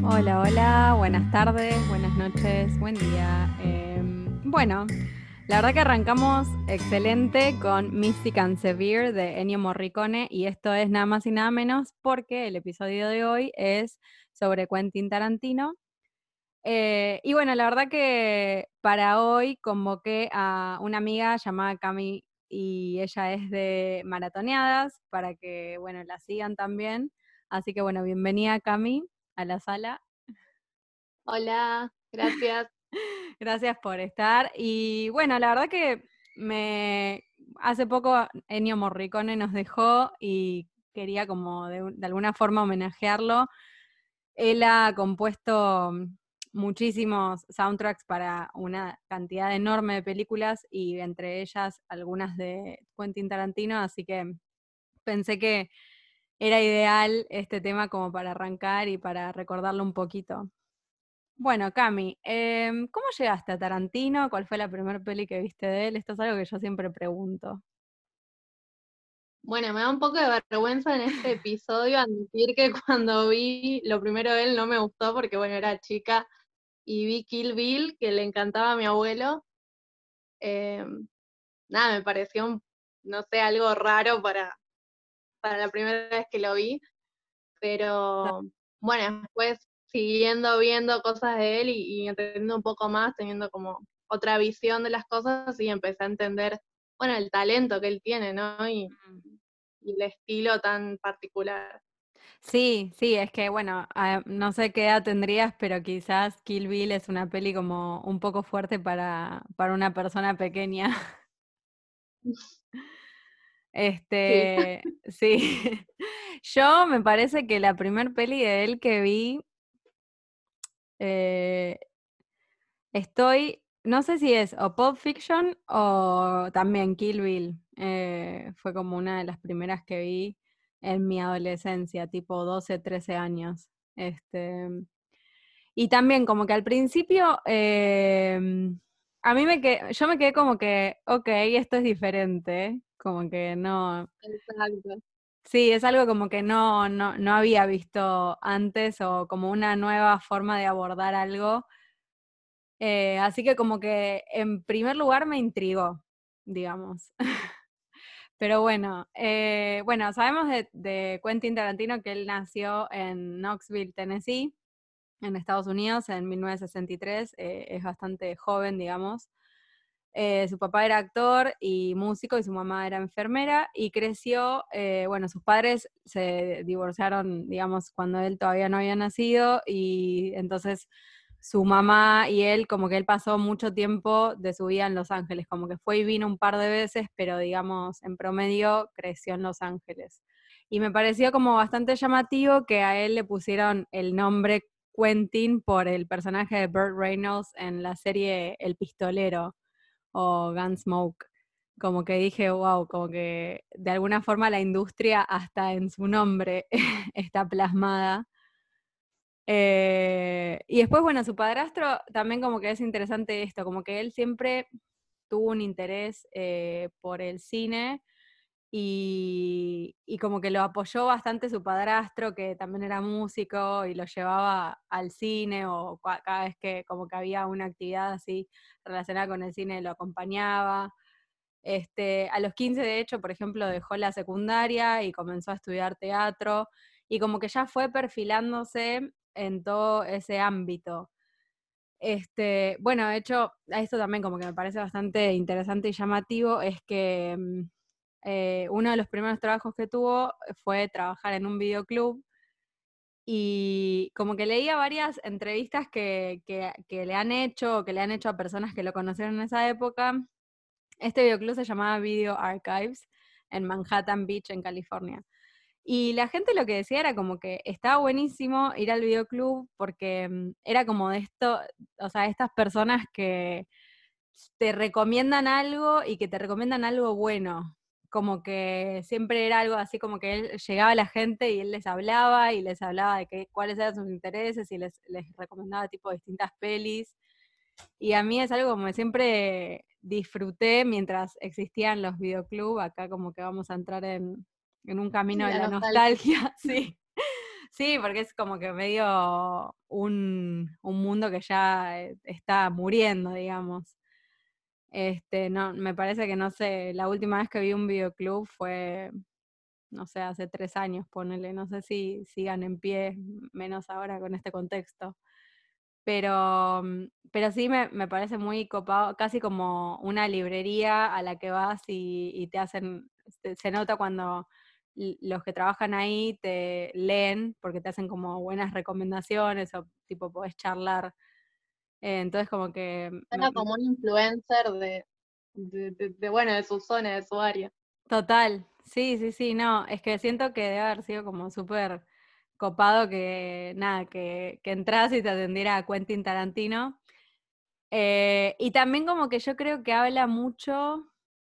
Hola, hola, buenas tardes, buenas noches, buen día. Bueno, la verdad que arrancamos excelente con Mystic and Severe de Ennio Morricone y esto es nada más y nada menos porque el episodio de hoy es sobre Quentin Tarantino. Y bueno, la verdad que para hoy convoqué a una amiga llamada Cami y ella es de Maratoneadas para que, bueno, la sigan también. Así que bueno, bienvenida Cami a la sala. Hola, gracias. Gracias por estar. Y bueno, la verdad que me hace poco Ennio Morricone nos dejó y quería como de alguna forma homenajearlo. Él ha compuesto muchísimos soundtracks para una cantidad enorme de películas y entre ellas algunas de Quentin Tarantino, así que pensé que era ideal este tema como para arrancar y para recordarlo un poquito. Bueno, Cami, ¿cómo llegaste a Tarantino? ¿Cuál fue la primera peli que viste de él? Esto es algo que yo siempre pregunto. Bueno, me da un poco de vergüenza en este episodio admitir que cuando vi lo primero de él no me gustó porque, bueno, era chica y vi Kill Bill, que le encantaba a mi abuelo. Eh, Nada, me pareció, no sé, algo raro para la primera vez que lo vi, pero bueno, después siguiendo viendo cosas de él y entendiendo un poco más, teniendo como otra visión de las cosas y empecé a entender, bueno, el talento que él tiene, ¿no? Y el estilo tan particular. Sí, sí, es que bueno, no sé qué edad tendrías, pero quizás Kill Bill es una peli como un poco fuerte para una persona pequeña. Sí. Sí. Yo me parece que la primer peli de él que vi, eh, no sé si es o Pulp Fiction o también Kill Bill. Fue como una de las primeras que vi en mi adolescencia, tipo 12, 13 años. Este, y también como que al principio yo me quedé como que, ok, esto es diferente, como que no, Exacto. sí, es algo como que no había visto antes o como una nueva forma de abordar algo. Así que como que en primer lugar me intrigó, digamos. Pero bueno, sabemos de Quentin Tarantino que él nació en Knoxville, Tennessee, en Estados Unidos, en 1963. Es bastante joven, digamos. Su papá era actor y músico y su mamá era enfermera y creció, bueno, sus padres se divorciaron, digamos, cuando él todavía no había nacido y entonces su mamá y él, como que él pasó mucho tiempo de su vida en Los Ángeles, como que fue y vino un par de veces, pero digamos, en promedio creció en Los Ángeles. Y me pareció como bastante llamativo que a él le pusieron el nombre Quentin por el personaje de Burt Reynolds en la serie El Pistolero o Gunsmoke. Como que dije, wow, como que de alguna forma la industria hasta en su nombre está plasmada. Y después, bueno, su padrastro también como que es interesante esto, como que él siempre tuvo un interés por el cine y como que lo apoyó bastante su padrastro, que también era músico y lo llevaba al cine o cada vez que como que había una actividad así relacionada con el cine lo acompañaba. A los 15 de hecho, por ejemplo, dejó la secundaria y comenzó a estudiar teatro y como que ya fue perfilándose en todo ese ámbito. Bueno, de hecho, a esto también como que me parece bastante interesante y llamativo, es que uno de los primeros trabajos que tuvo fue trabajar en un videoclub y como que leía varias entrevistas que le han hecho o que le han hecho a personas que lo conocieron en esa época. Este videoclub se llamaba Video Archives en Manhattan Beach, en California. Y la gente lo que decía era como que estaba buenísimo ir al videoclub porque era como de esto, o sea, estas personas que te recomiendan algo y que te recomiendan algo bueno. Como que siempre era algo así como que él llegaba a la gente y él les hablaba de cuáles eran sus intereses y les recomendaba tipo distintas pelis. Y a mí es algo como que siempre disfruté mientras existían los videoclubs. Acá como que vamos a entrar en un camino de La la nostalgia. nostalgia, sí. Sí, porque es como que medio un mundo que ya está muriendo, digamos. No, me parece que no sé, la última vez que vi un videoclub fue, no sé, hace 3 años, ponele, no sé si sigan en pie, menos ahora con este contexto. Pero sí me parece muy copado, casi como una librería a la que vas y te hacen, se nota cuando los que trabajan ahí te leen, porque te hacen como buenas recomendaciones o tipo podés charlar. Entonces como que Era como un influencer bueno, de su zona, de su área. total, sí, sí, sí, no, es que siento que debe haber sido como súper copado que nada, que entras y te atendiera Quentin Tarantino. Y también como que yo creo que habla mucho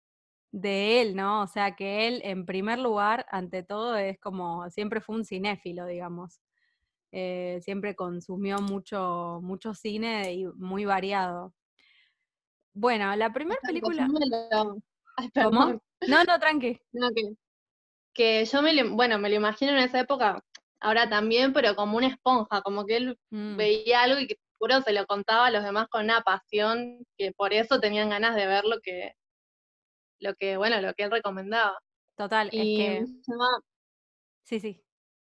de él, ¿no? O sea, que él, en primer lugar, ante todo, es como, siempre fue un cinéfilo, digamos. Siempre consumió mucho, mucho cine y muy variado. Bueno, la primera Exacto, yo película. me lo... Ay, ¿Cómo? perdón. No, no, tranqui. No, que yo bueno, me lo imagino en esa época, ahora también, pero como una esponja, como que él Mm, veía algo y que seguro se lo contaba a los demás con una pasión, que por eso tenían ganas de ver bueno, lo que él recomendaba. total, es Y que, sí, sí,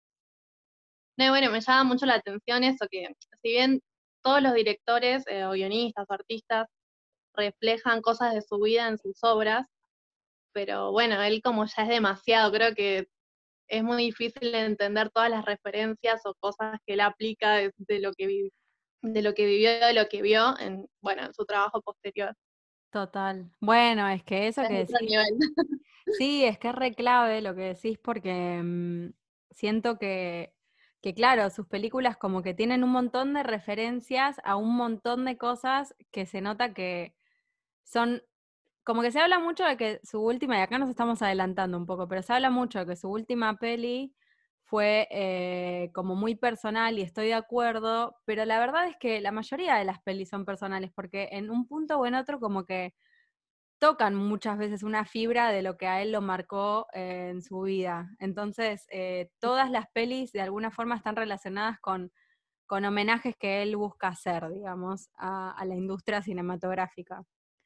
no, bueno, me llama mucho la atención eso, que si bien todos los directores o guionistas o artistas reflejan cosas de su vida en sus obras, pero bueno, él como ya es demasiado, creo que es muy difícil entender todas las referencias o cosas que él aplica de lo que de lo que vivió, de lo que vio en, bueno, en su trabajo posterior. total. Bueno, es que eso Es que otro decís, nivel. sí, es que es re clave lo que decís porque siento que, claro, sus películas como que tienen un montón de referencias a un montón de cosas que se nota que son, como que se habla mucho de que su última, y acá nos estamos adelantando un poco, pero se habla mucho de que su última peli fue como muy personal y estoy de acuerdo, pero la verdad es que la mayoría de las pelis son personales porque en un punto o en otro como que tocan muchas veces una fibra de lo que a él lo marcó en su vida. Entonces, todas las pelis de alguna forma están relacionadas con homenajes que él busca hacer, digamos, a la industria cinematográfica.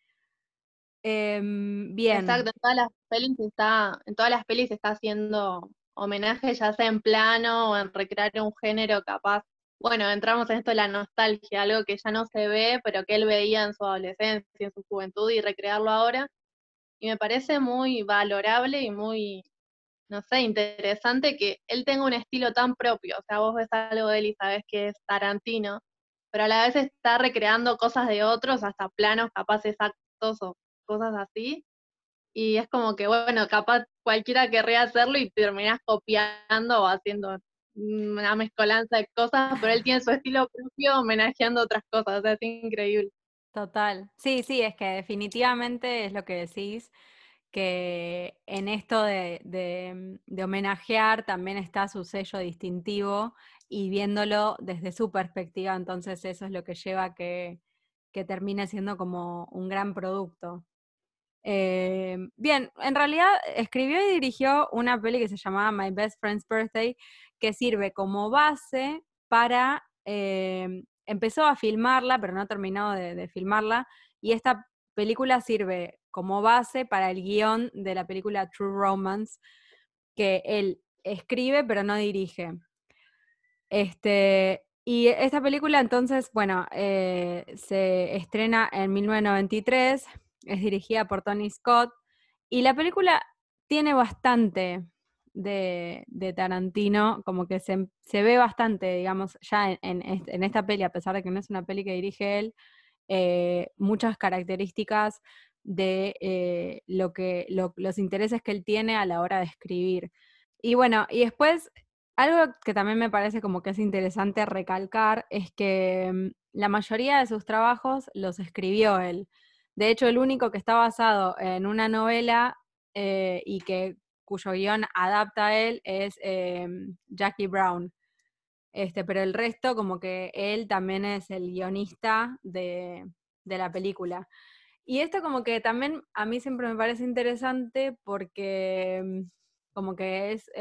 Bien, Exacto, en todas las pelis está haciendo homenaje, ya sea en plano o en recrear un género capaz. Bueno, entramos en esto de la nostalgia, algo que ya no se ve, pero que él veía en su adolescencia, en su juventud, y recrearlo ahora. Y me parece muy valorable y muy, no sé, interesante que él tenga un estilo tan propio. O sea, vos ves algo de él y sabes que es Tarantino, pero a la vez está recreando cosas de otros, hasta planos capaz exactos o cosas así. Y es como que, bueno, capaz cualquiera querría hacerlo y terminás copiando o haciendo una mezcolanza de cosas, pero él tiene su estilo propio homenajeando otras cosas. O sea, es increíble. total. Sí, sí, es que definitivamente es lo que decís, que en esto de homenajear también está su sello distintivo y viéndolo desde su perspectiva, entonces eso es lo que lleva a que termine siendo como un gran producto. Bien, en realidad escribió y dirigió una peli que se llamaba My Best Friend's Birthday, que sirve como base para, empezó a filmarla, pero no ha terminado de filmarla, y esta película sirve como base para el guión de la película True Romance, que él escribe pero no dirige. Y esta película entonces, bueno, se estrena en 1993, es dirigida por Tony Scott, y la película tiene bastante de Tarantino, como que se ve bastante, digamos, ya en esta peli, a pesar de que no es una peli que dirige él, muchas características de los intereses que él tiene a la hora de escribir. Y bueno, y después, algo que también me parece como que es interesante recalcar es que la mayoría de sus trabajos los escribió él. De hecho, el único que está basado en una novela y cuyo guión adapta a él es Jackie Brown. Pero el resto, como que él también es el guionista de la película. Y esto como que también a mí siempre me parece interesante porque como que es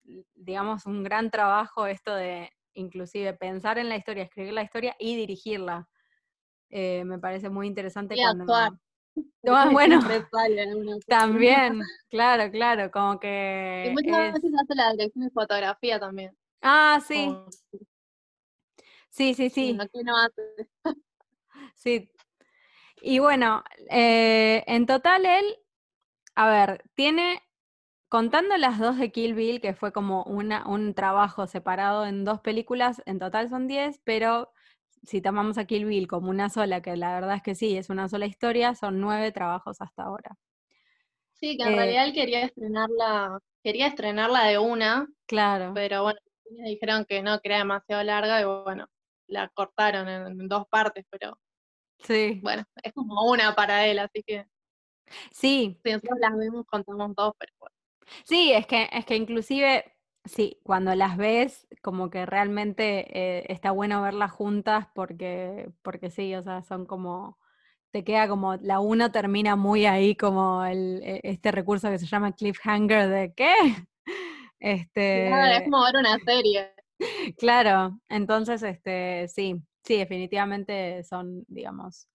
digamos, un gran trabajo esto de inclusive pensar en la historia, escribir la historia y dirigirla. Me parece muy interesante Y actuar, cuando... Ah, porque bueno, siempre sale en una película. también, claro, claro, como Y que muchas es... veces hace la dirección de fotografía también. Ah, sí, Como, sí, sí, sí, bueno, ¿qué no hace? sí. Y bueno, en total él, a ver, tiene, contando las dos de Kill Bill, que fue como un trabajo separado en 2 películas, en total son 10, pero si tomamos a Kill Bill como una sola, que la verdad es que sí, es una sola historia, son 9 trabajos hasta ahora. Sí, que en Eh, realidad él quería estrenarla de una, claro, pero bueno, le dijeron que no, que era demasiado larga y bueno, la cortaron en 2 partes, pero sí, bueno, es como una para él, así que sí, si nosotros las vemos contamos 2, pero bueno. sí, es que inclusive, sí, cuando las ves, como que realmente está bueno verlas juntas porque sí, o sea, son como, te queda como, la uno termina muy ahí como este recurso que se llama cliffhanger de ¿qué? Claro, es Este, como ver una serie. claro, entonces, sí, sí, definitivamente son, digamos,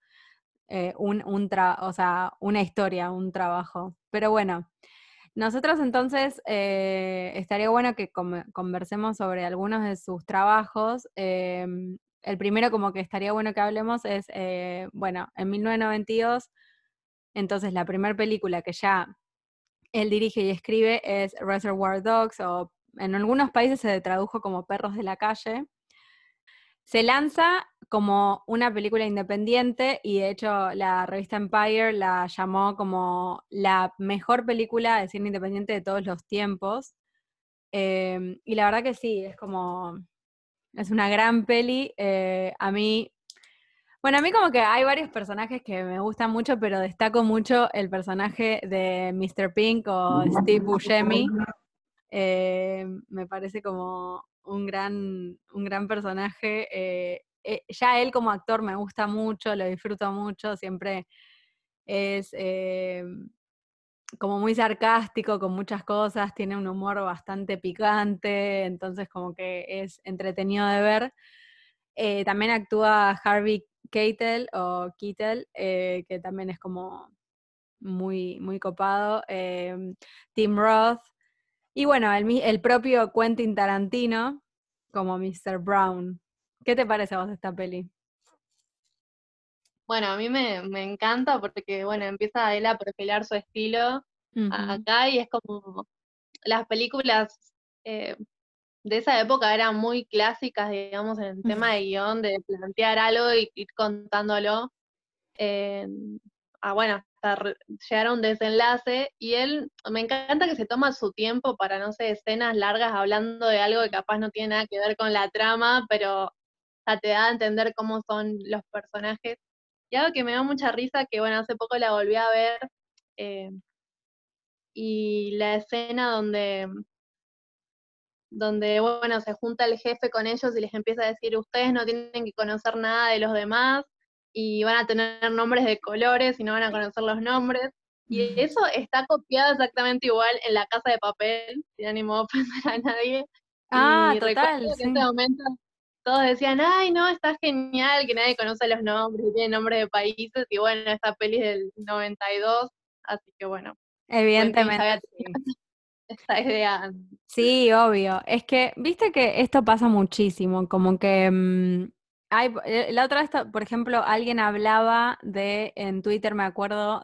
o sea, una historia, un trabajo. Pero bueno, nosotros entonces estaría bueno que conversemos sobre algunos de sus trabajos. El primero como que estaría bueno que hablemos es, bueno, en 1992, entonces la primera película que ya él dirige y escribe es Reservoir Dogs, o en algunos países se tradujo como Perros de la Calle. Se lanza como una película independiente y de hecho la revista Empire la llamó como la mejor película de cine independiente de todos los tiempos. Y la verdad que sí, es una gran peli. A mí como que hay varios personajes que me gustan mucho, pero destaco mucho el personaje de Mr. Pink o Steve Buscemi. Me parece como un gran personaje. Ya él como actor me gusta mucho, lo disfruto mucho, siempre es como muy sarcástico con muchas cosas, tiene un humor bastante picante, entonces como que es entretenido de ver. También actúa Harvey Keitel, que también es como muy, muy copado. Tim Roth. Y bueno, el propio Quentin Tarantino como Mr. Brown. ¿Qué te parece a vos esta peli? Bueno, a mí me encanta porque, bueno, empieza él a perfilar su estilo Ujú. acá y es como las películas eh, de esa época eran muy clásicas, digamos, en el tema de guión, de plantear algo y ir contándolo. eh, bueno, hasta llegar a un desenlace. Y él, me encanta que se toma su tiempo para, no sé, escenas largas hablando de algo que capaz no tiene nada que ver con la trama, pero o sea, te da a entender cómo son los personajes. Y algo que me da mucha risa, que bueno, hace poco la volví a ver, eh, y la escena donde, bueno, se junta el jefe con ellos y les empieza a decir, ustedes no tienen que conocer nada de los demás y van a tener nombres de colores y no van a conocer los nombres. Y eso está copiado exactamente igual en La Casa de Papel, sin ánimo de ofender a nadie. Ah, Y recuerdo total, que en ese sí. momento todos decían, ay, no, está genial, que nadie conoce los nombres, y tiene nombres de países, y bueno, esta peli es del 92, así que bueno, Quentin ya Evidentemente había tenido sí. esta idea antes. Sí, obvio. Es que, viste que esto pasa muchísimo, como que la otra vez, por ejemplo, alguien hablaba en Twitter, me acuerdo,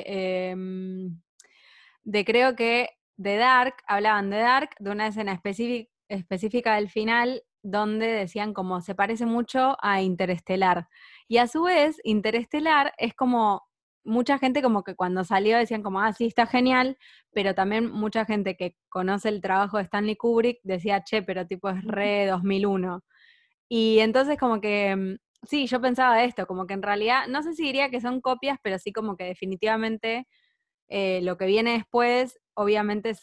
de creo que de Dark, hablaban de Dark, de una escena específica del final, donde decían como se parece mucho a Interestelar. Y a su vez, Interestelar es como, mucha gente como que cuando salió decían como, ah, sí, está genial, pero también mucha gente que conoce el trabajo de Stanley Kubrick decía, che, pero tipo es re 2001. Y entonces como que, sí, yo pensaba esto, como que en realidad, no sé si diría que son copias, pero sí como que definitivamente lo que viene después, obviamente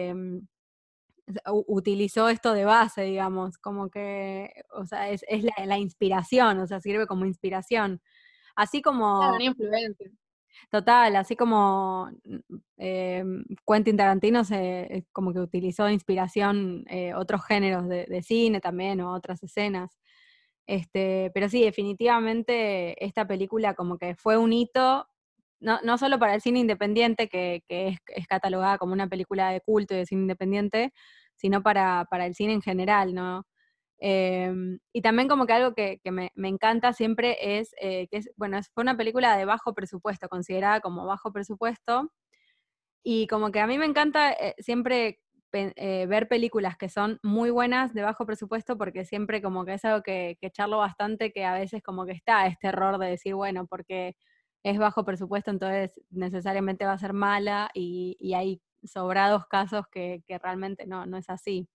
utilizó esto de base, digamos, como que, o sea, es la inspiración, o sea, sirve como inspiración. Así Claro, como, una influencia. Total, así como Quentin Tarantino como que utilizó de inspiración otros géneros de cine también o otras escenas. Pero sí, definitivamente esta película como que fue un hito, no solo para el cine independiente, que es catalogada como una película de culto y de cine independiente, sino para el cine en general, ¿no? Y también como que algo que me encanta siempre es que bueno, fue una película de bajo presupuesto, considerada como bajo presupuesto, y como que a mí me encanta siempre ver películas que son muy buenas de bajo presupuesto, porque siempre como que es algo que charlo bastante, que a veces como que está este error de decir, bueno, porque es bajo presupuesto, entonces necesariamente va a ser mala, y hay sobrados casos que realmente no es así.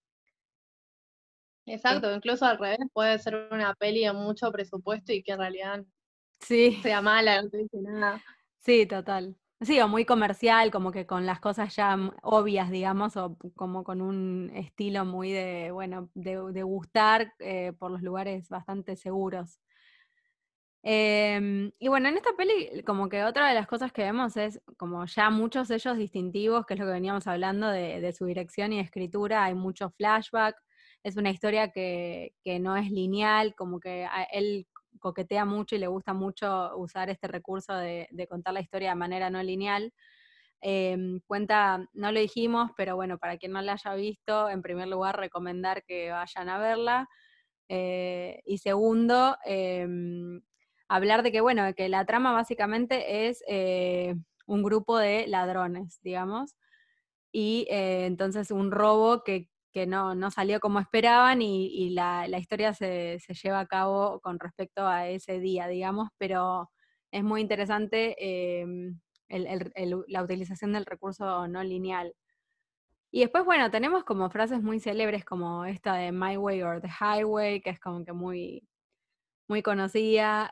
Eh, Exacto, incluso al revés, puede ser una peli de mucho presupuesto y que en realidad sí. sea mala, no te dice nada. Sí, total. Sí, o muy comercial, como que con las cosas ya obvias, digamos, o como con un estilo muy de, bueno, de gustar por los lugares bastante seguros. Y bueno, en esta peli, como que otra de las cosas que vemos es como ya muchos sellos distintivos, que es lo que veníamos hablando de su dirección y escritura. Hay mucho flashback, es una historia que no es lineal, como que él coquetea mucho y le gusta mucho usar este recurso de contar la historia de manera no lineal. Cuenta, no lo dijimos, pero bueno, para quien no la haya visto, en primer lugar recomendar que vayan a verla. Y segundo, hablar de que, bueno, que la trama básicamente es un grupo de ladrones, digamos, y entonces un robo que no salió como esperaban, y la historia se lleva a cabo con respecto a ese día, digamos, pero es muy interesante la utilización del recurso no lineal. Y después, bueno, tenemos como frases muy célebres como esta de My Way or the Highway, que es como que muy conocida.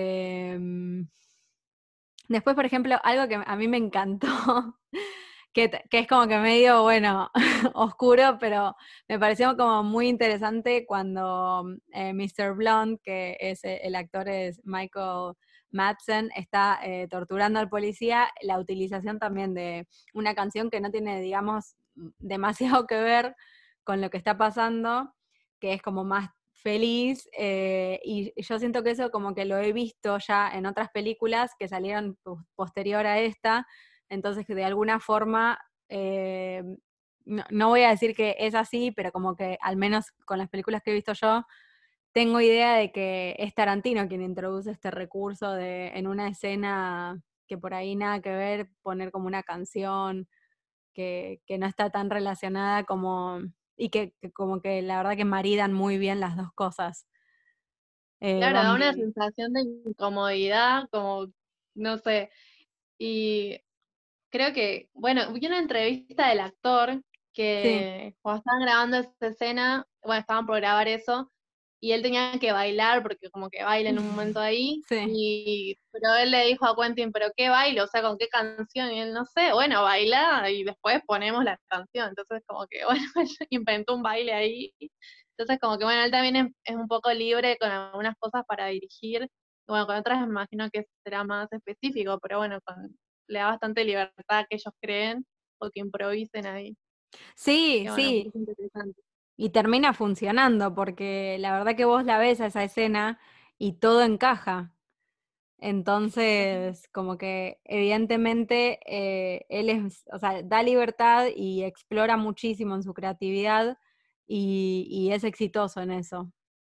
Después, por ejemplo, algo que a mí me encantó, que es como que medio, bueno, oscuro, pero me pareció como muy interesante cuando Mr. Blonde, que es el actor es Michael Madsen, está torturando al policía, la utilización también de una canción que no tiene, digamos, demasiado que ver con lo que está pasando, que es como más feliz, y yo siento que eso como que lo he visto ya en otras películas que salieron posterior a esta, entonces que de alguna forma, no voy a decir que es así, pero como que al menos con las películas que he visto yo, tengo idea de que es Tarantino quien introduce este recurso de en una escena que por ahí nada que ver, poner como una canción que no está tan relacionada como, y que como que la verdad que maridan muy bien las dos cosas, Claro, van da una bien. sensación de incomodidad, como, no sé, y creo que, bueno, vi una entrevista del actor Sí, que cuando estaban grabando esa escena, bueno, estaban por grabar eso, y él tenía que bailar, porque como que baila en un momento ahí, sí. pero él le dijo a Quentin, ¿pero qué baile? O sea, ¿con qué canción? Y él, no sé, bueno, baila y después ponemos la canción. Entonces, como que, bueno, él inventó un baile ahí. Entonces, como que, bueno, él también es un poco libre con algunas cosas para dirigir. Y bueno, con otras me imagino que será más específico, pero bueno, le da bastante libertad que ellos creen o que improvisen ahí. Sí, Que bueno, me sí, parece interesante. y termina funcionando, porque la verdad que vos la ves a esa escena y todo encaja. Entonces, como que evidentemente él es, o sea, da libertad y explora muchísimo en su creatividad, y es exitoso en eso.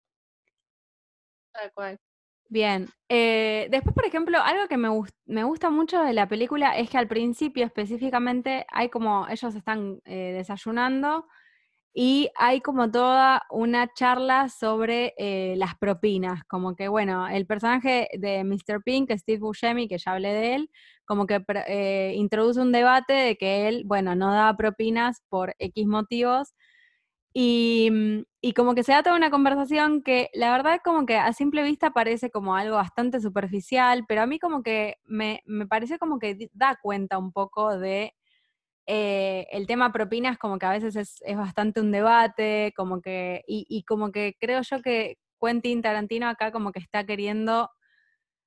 Tal cual. Bien, después, por ejemplo, algo que me gusta mucho de la película es que al principio específicamente hay como, ellos están desayunando, y hay como toda una charla sobre las propinas, como que, bueno, el personaje de Mr. Pink, Steve Buscemi, que ya hablé de él, como que introduce un debate de que él, bueno, no da propinas por X motivos, y como que se da toda una conversación que la verdad como que a simple vista parece como algo bastante superficial, pero a mí como que me pareció como que da cuenta un poco de el tema propinas, como que a veces es bastante un debate, como que, y como que creo yo que Quentin Tarantino acá como que está queriendo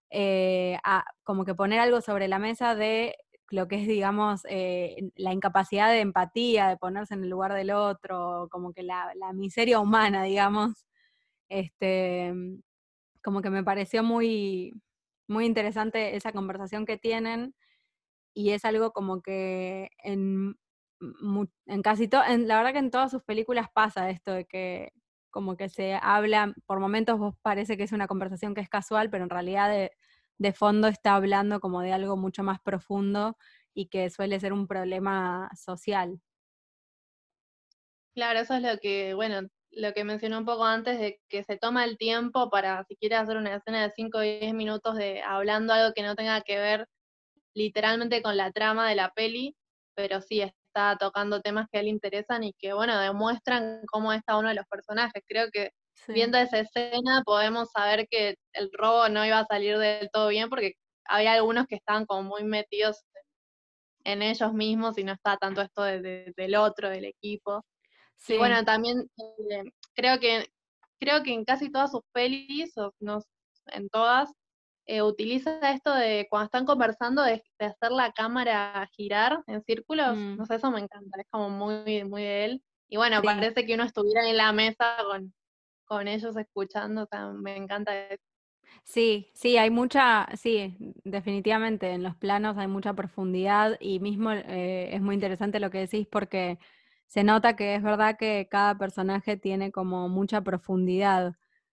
como que poner algo sobre la mesa de lo que es, digamos, la incapacidad de empatía, de ponerse en el lugar del otro, como que la miseria humana, digamos, este, como que me pareció muy, muy interesante esa conversación que tienen, y es algo como que en casi todo, la verdad que en todas sus películas pasa esto de que como que se habla, por momentos vos parece que es una conversación que es casual, pero en realidad de fondo está hablando como de algo mucho más profundo y que suele ser un problema social. Claro, eso es lo que, bueno, lo que mencioné un poco antes de que se toma el tiempo para si quiere hacer una escena de 5 o 10 minutos de hablando algo que no tenga que ver literalmente con la trama de la peli, pero sí está tocando temas que a él le interesan y que, bueno, demuestran cómo está uno de los personajes. Creo que Sí. viendo esa escena podemos saber que el robo no iba a salir del todo bien porque había algunos que estaban como muy metidos en ellos mismos y no está tanto esto del otro, del equipo. Y Sí. bueno, también creo que creo que en casi todas sus pelis, o no en todas, utiliza esto de cuando están conversando de hacer la cámara girar en círculos. Mm, No sé, eso me encanta, es como muy, muy de él. Y bueno, sí. parece que uno estuviera en la mesa con ellos escuchando, o sea, me encanta eso. Sí, sí, hay mucha, sí, definitivamente en los planos hay mucha profundidad y mismo es muy interesante lo que decís porque se nota que es verdad que cada personaje tiene como mucha profundidad,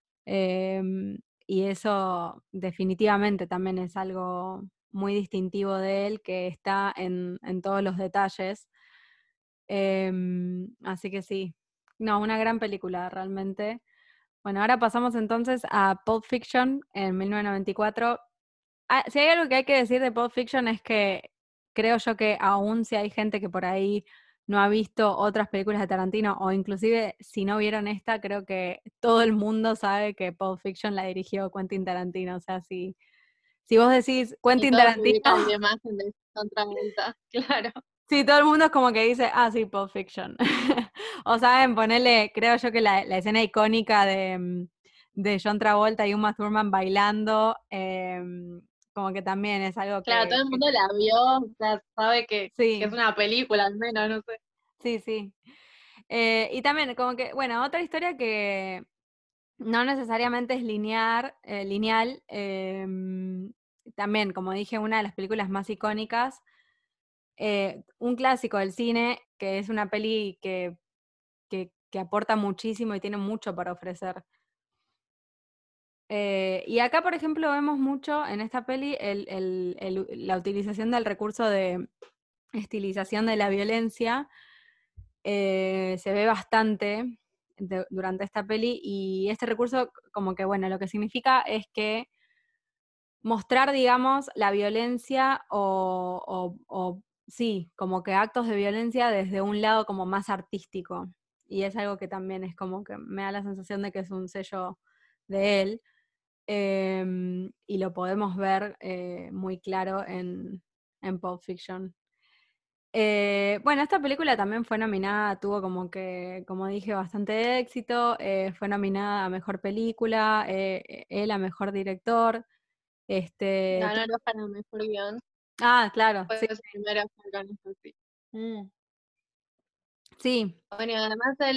y eso definitivamente también es algo muy distintivo de él que está en todos los detalles. Así que sí, no, una gran película realmente. Bueno, ahora pasamos entonces a Pulp Fiction en 1994. Ah, si hay algo que hay que decir de Pulp Fiction es que creo yo que aún si hay gente que por ahí no ha visto otras películas de Tarantino o inclusive si no vieron esta, creo que todo el mundo sabe que Pulp Fiction la dirigió Quentin Tarantino. O sea, si vos decís Y Quentin todos Tarantino, ubican la imagen de John Travolta, claro. sí, todo el mundo es como que dice, ah, sí, Pulp Fiction. O saben, ponerle, creo yo que la escena icónica de John Travolta y Uma Thurman bailando, como que también es algo Claro, todo el mundo la vio, o sea, sabe que es sí, una película al menos, no sé. sí, sí. Y también, como que, bueno, otra historia que no necesariamente es lineal, también, como dije, una de las películas más icónicas, un clásico del cine, que es una peli que aporta muchísimo y tiene mucho para ofrecer. Y acá, por ejemplo, vemos mucho en esta peli la utilización del recurso de estilización de la violencia. Se ve bastante durante esta peli y este recurso como que, bueno, lo que significa es que mostrar, digamos, la violencia sí, como que actos de violencia desde un lado como más artístico. Y es algo que también es como que me da la sensación de que es un sello de él. Y lo podemos ver muy claro en Pulp Fiction. Bueno, esta película también fue nominada, tuvo como que, como dije, bastante éxito. Fue nominada a Mejor Película, él a Mejor Director. Este, Ganó el Oscar al mejor guión, claro, fue sí. su primer Oscar con eso, sí. Mm, sí, Bueno, y además él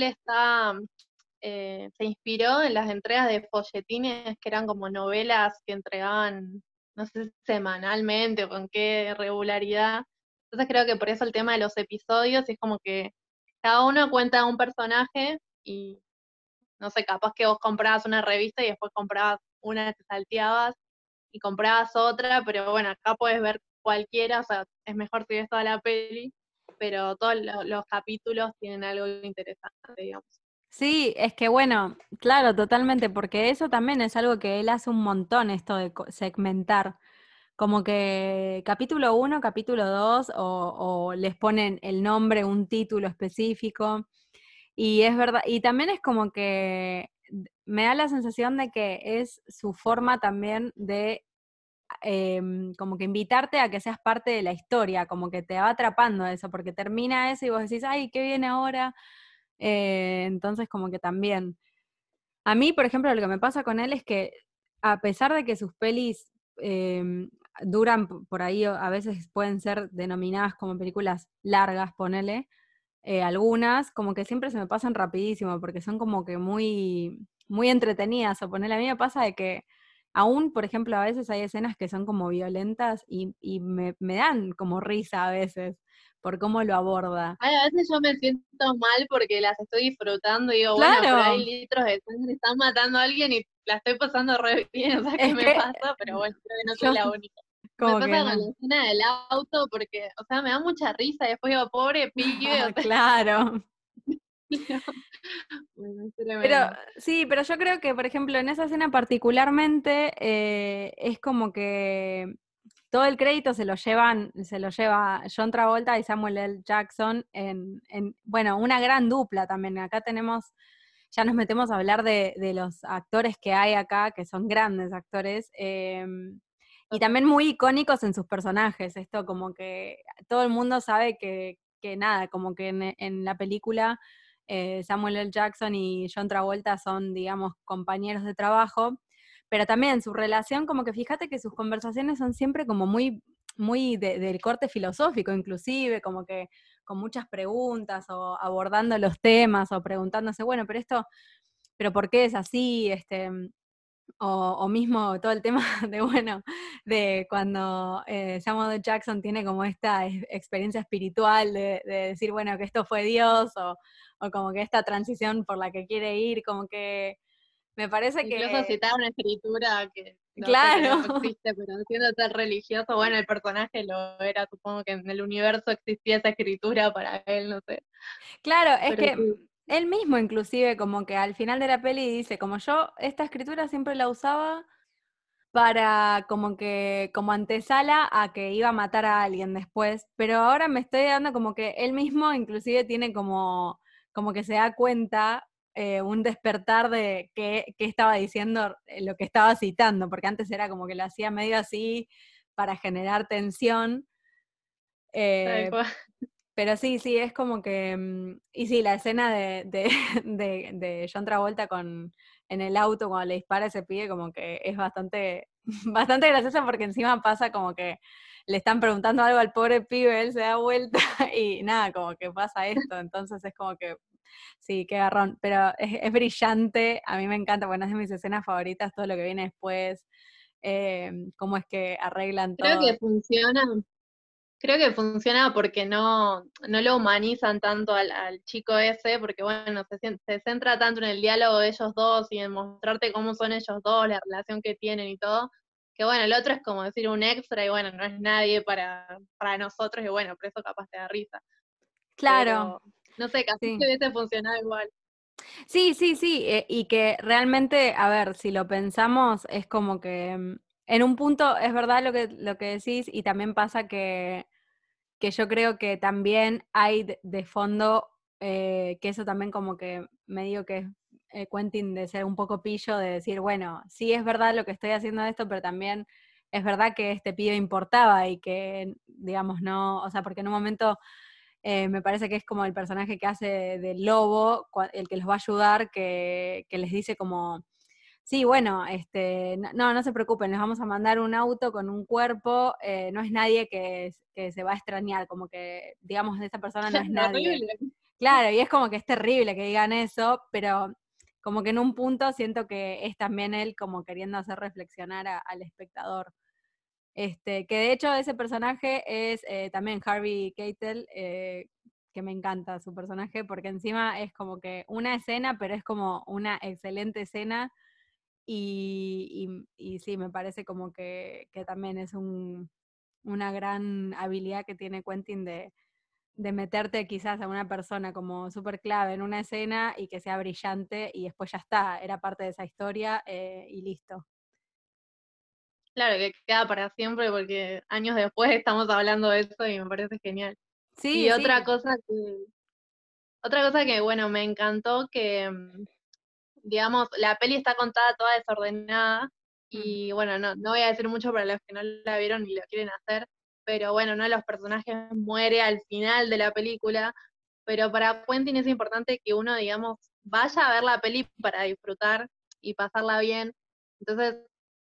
se inspiró en las entregas de folletines que eran como novelas que entregaban, no sé si semanalmente o con qué regularidad. Entonces creo que por eso el tema de los episodios es como que cada uno cuenta un personaje y no sé, capaz que vos comprabas una revista y después comprabas una que salteabas y comprabas otra, pero bueno, acá puedes ver cualquiera, o sea, es mejor si ves toda la peli, pero todos los capítulos tienen algo interesante, digamos. sí, es que bueno, claro, totalmente, porque eso también es algo que él hace un montón, esto de segmentar. Como que capítulo 1, capítulo 2, o les ponen el nombre, un título específico. Y es verdad, y también es como que me da la sensación de que es su forma también de como que invitarte a que seas parte de la historia, como que te va atrapando eso, porque termina eso y vos decís, ay, ¿qué viene ahora? Entonces como que también. A mí, por ejemplo, lo que me pasa con él es que a pesar de que sus pelis duran por ahí, a veces pueden ser denominadas como películas largas, ponele, algunas, como que siempre se me pasan rapidísimo, porque son como que muy, muy entretenidas, o ponele, a mí me pasa de que aún, por ejemplo, a veces hay escenas que son como violentas y me dan como risa a veces por cómo lo aborda. Ay, a veces yo me siento mal porque las estoy disfrutando y digo, bueno, pero hay Claro, litros de sangre, están matando a alguien y la estoy pasando re bien, o sea, ¿qué es me que pasa? Pero bueno, creo que no soy yo la única. Me como que pasa con la no. escena del auto porque, o sea, me da mucha risa y después digo, pobre pibe, o sea, Claro. bueno, es Pero tremendo. sí, pero yo creo que, por ejemplo, en esa escena particularmente, es como que todo el crédito se lo lleva John Travolta y Samuel L. Jackson bueno, una gran dupla también. Acá tenemos, ya nos metemos a hablar de los actores que hay acá, que son grandes actores, y también muy icónicos en sus personajes. Esto como que todo el mundo sabe que nada, como que en la película Samuel L. Jackson y John Travolta son, digamos, compañeros de trabajo, pero también su relación, como que fíjate que sus conversaciones son siempre como muy, muy del corte filosófico, inclusive, como que con muchas preguntas o abordando los temas o preguntándose, bueno, pero esto, pero ¿por qué es así? O mismo todo el tema de, bueno, de cuando Samuel L. Jackson tiene como esta experiencia espiritual de decir, bueno, que esto fue Dios, o como que esta transición por la que quiere ir, como que me parece Incluso que, citar una escritura que no sé, que no claro, existe, pero siendo tan religioso, bueno, el personaje lo era, supongo que en el universo existía esa escritura para él, no sé, claro, es pero que sí. él mismo inclusive como que al final de la peli dice, como yo esta escritura siempre la usaba para como que, como antesala a que iba a matar a alguien después, pero ahora me estoy dando como que él mismo inclusive tiene como que se da cuenta, un despertar de qué estaba diciendo, lo que estaba citando, porque antes era como que lo hacía medio así para generar tensión, Tal eh, cual. pero sí, sí, es como que, y sí, la escena de John Travolta en el auto cuando le dispara a ese pibe, como que es bastante, bastante graciosa porque encima pasa como que le están preguntando algo al pobre pibe, él se da vuelta y nada, como que pasa esto, entonces es como que, sí, qué garrón, pero es brillante, a mí me encanta, bueno, es de mis escenas favoritas, todo lo que viene después, cómo es que arreglan Creo todo. que funciona, creo que funciona porque no lo humanizan tanto al chico ese, porque bueno, se centra tanto en el diálogo de ellos dos y en mostrarte cómo son ellos dos, la relación que tienen y todo, que bueno, el otro es como decir un extra y bueno, no es nadie para nosotros y bueno, por eso capaz te da risa. Claro, Pero no sé, casi que sí. hubiese funcionado igual. Sí, sí, sí, y que realmente, a ver, si lo pensamos, es como que en un punto es verdad lo que decís, y también pasa que yo creo que también hay de fondo, que eso también como que me digo que es Quentin de ser un poco pillo, de decir, bueno, sí es verdad lo que estoy haciendo esto, pero también es verdad que este pibe importaba y que, digamos, no, o sea, porque en un momento me parece que es como el personaje que hace del lobo, el que los va a ayudar, que les dice como, sí, bueno, no se preocupen, les vamos a mandar un auto con un cuerpo, no es nadie que se va a extrañar, como que, digamos, esa persona no es nadie. Horrible. Claro, y es como que es terrible que digan eso, pero como que en un punto siento que es también él como queriendo hacer reflexionar al espectador. Que de hecho ese personaje es también Harvey Keitel, que me encanta su personaje, porque encima es como que una escena, pero es como una excelente escena, y sí, me parece como que también es una gran habilidad que tiene Quentin de meterte quizás a una persona como súper clave en una escena y que sea brillante y después ya está, era parte de esa historia, y listo. Claro, que queda para siempre porque años después estamos hablando de eso y me parece genial. Y Sí, sí. otra cosa que bueno, me encantó que digamos, la peli está contada toda desordenada Mm. y bueno, no voy a decir mucho para los que no la vieron y lo quieren hacer, pero bueno, uno de los personajes muere al final de la película, pero para Quentin es importante que uno, digamos, vaya a ver la peli para disfrutar y pasarla bien. Entonces,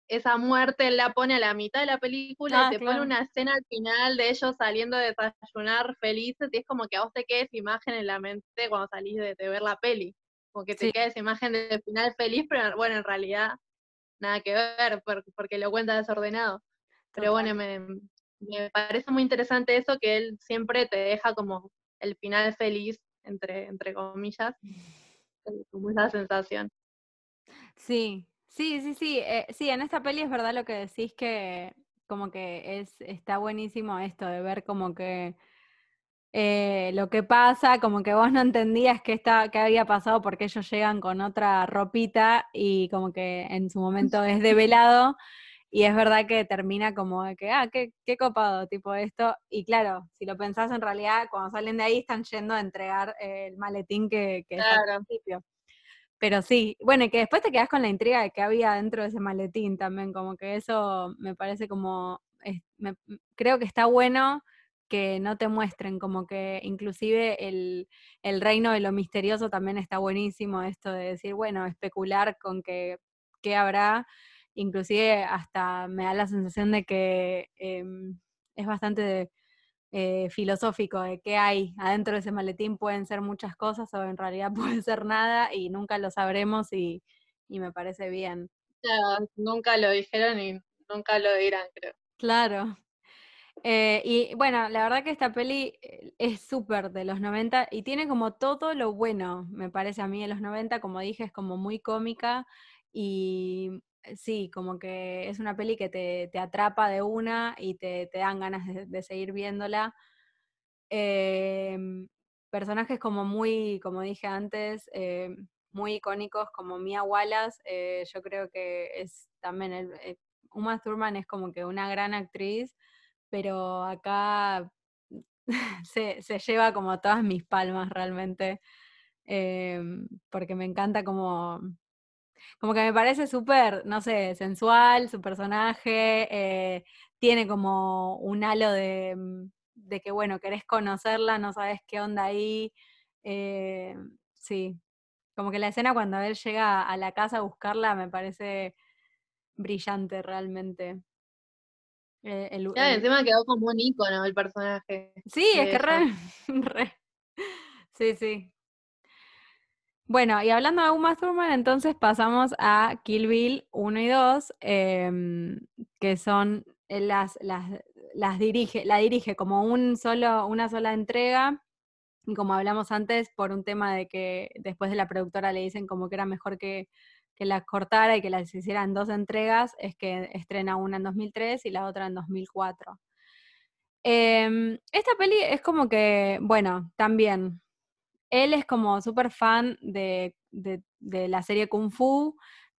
esa muerte él la pone a la mitad de la película y Ah, te pone claro. una escena al final de ellos saliendo de desayunar felices, y es como que a vos te queda esa imagen en la mente cuando salís de ver la peli, como que te Sí, queda esa imagen de final feliz, pero bueno, en realidad nada que ver, porque lo cuenta desordenado. Pero bueno, total. me parece muy interesante eso, que él siempre te deja como el final feliz, entre comillas, como esa sensación. Sí, sí, sí, sí. Sí, en esta peli es verdad lo que decís que como que está buenísimo esto de ver como que lo que pasa, como que vos no entendías qué había pasado porque ellos llegan con otra ropita y como que en su momento es develado y es verdad que termina como de que, qué copado, tipo esto. Y claro, si lo pensás en realidad, cuando salen de ahí están yendo a entregar el maletín que es al Claro, principio. Pero sí, bueno, y que después te quedás con la intriga de qué había dentro de ese maletín también, como que eso me parece como, creo que está bueno que no te muestren, como que inclusive el reino de lo misterioso también está buenísimo, esto de decir, bueno, especular con qué habrá, inclusive hasta me da la sensación de que es bastante filosófico de qué hay adentro de ese maletín, pueden ser muchas cosas o en realidad puede ser nada y nunca lo sabremos y me parece bien. nunca lo dijeron y nunca lo dirán, creo. Claro. Y bueno, la verdad que esta peli es súper de los 90 y tiene como todo lo bueno, me parece a mí, de los 90 como dije, es como muy cómica y sí, como que es una peli que te atrapa de una y te dan ganas de seguir viéndola. Em, Personajes como muy, como dije antes, muy icónicos como Mia Wallace, yo creo que es también Uma Thurman es como que una gran actriz, pero acá se lleva como todas mis palmas realmente, porque me encanta como que me parece súper, no sé, sensual su personaje, tiene como un halo de que, bueno, querés conocerla, no sabes qué onda ahí. Sí, como que la escena cuando él llega a la casa a buscarla me parece brillante realmente. Ya, encima quedó como un ícono el personaje Sí, es de que ella. re. Sí, sí. Bueno, y hablando de Uma Thurman, entonces pasamos a Kill Bill 1 y 2, que son la dirige como una sola entrega, y como hablamos antes, por un tema de que después de la productora le dicen como que era mejor que las cortara y que las hiciera en dos entregas, es que estrena una en 2003 y la otra en 2004. Esta peli es como que, bueno, también él es como súper fan de la serie Kung Fu,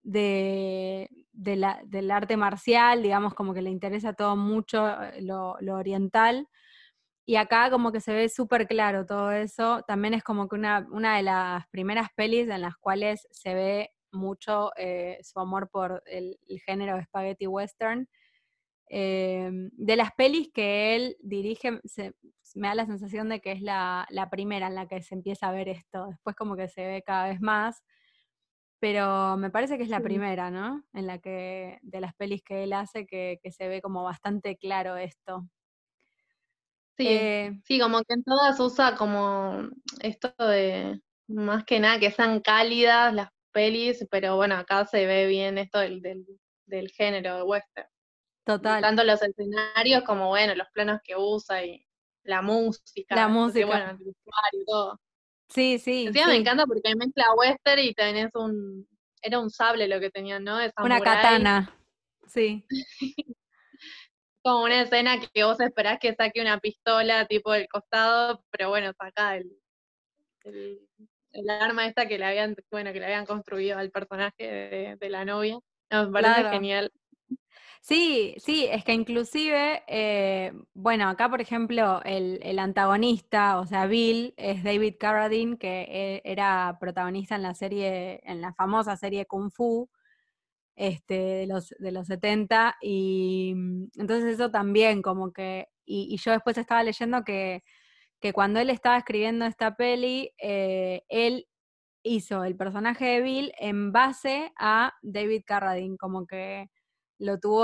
del arte marcial, digamos, como que le interesa todo mucho lo oriental. Y acá como que se ve súper claro todo eso. También es como que una de las primeras pelis en las cuales se ve mucho su amor por el género de spaghetti western. De las pelis que él dirige, me da la sensación de que es la primera en la que se empieza a ver esto. Después como que se ve cada vez más, pero me parece que es la Sí. primera, ¿no? En la de las pelis que él hace, que se ve como bastante claro esto. Sí, Eh, sí, como que en todas usa como esto de, más que nada, que sean cálidas las pelis, pero bueno, acá se ve bien esto del género de western. Total, Tanto los escenarios como, bueno, los planos que usa y la la música, porque música. bueno, el vestuario y todo. Sí, sí, Encima me sí. encanta porque mezcla western y tenés era un sable lo que tenían, ¿no? De Una samurái. katana. Sí, Como una escena que vos esperás que saque una pistola tipo del costado, pero bueno, saca el, el arma esta que le habían, bueno, que le habían construido al personaje de la novia. No, me parece claro. genial. Sí, sí, es que inclusive, bueno, acá por ejemplo el antagonista, o sea, Bill, es David Carradine, que era protagonista en la serie, en la famosa serie Kung Fu, de los 70, y entonces eso también como que, y yo después estaba leyendo que cuando él estaba escribiendo esta peli, él hizo el personaje de Bill en base a David Carradine, como que lo tuvo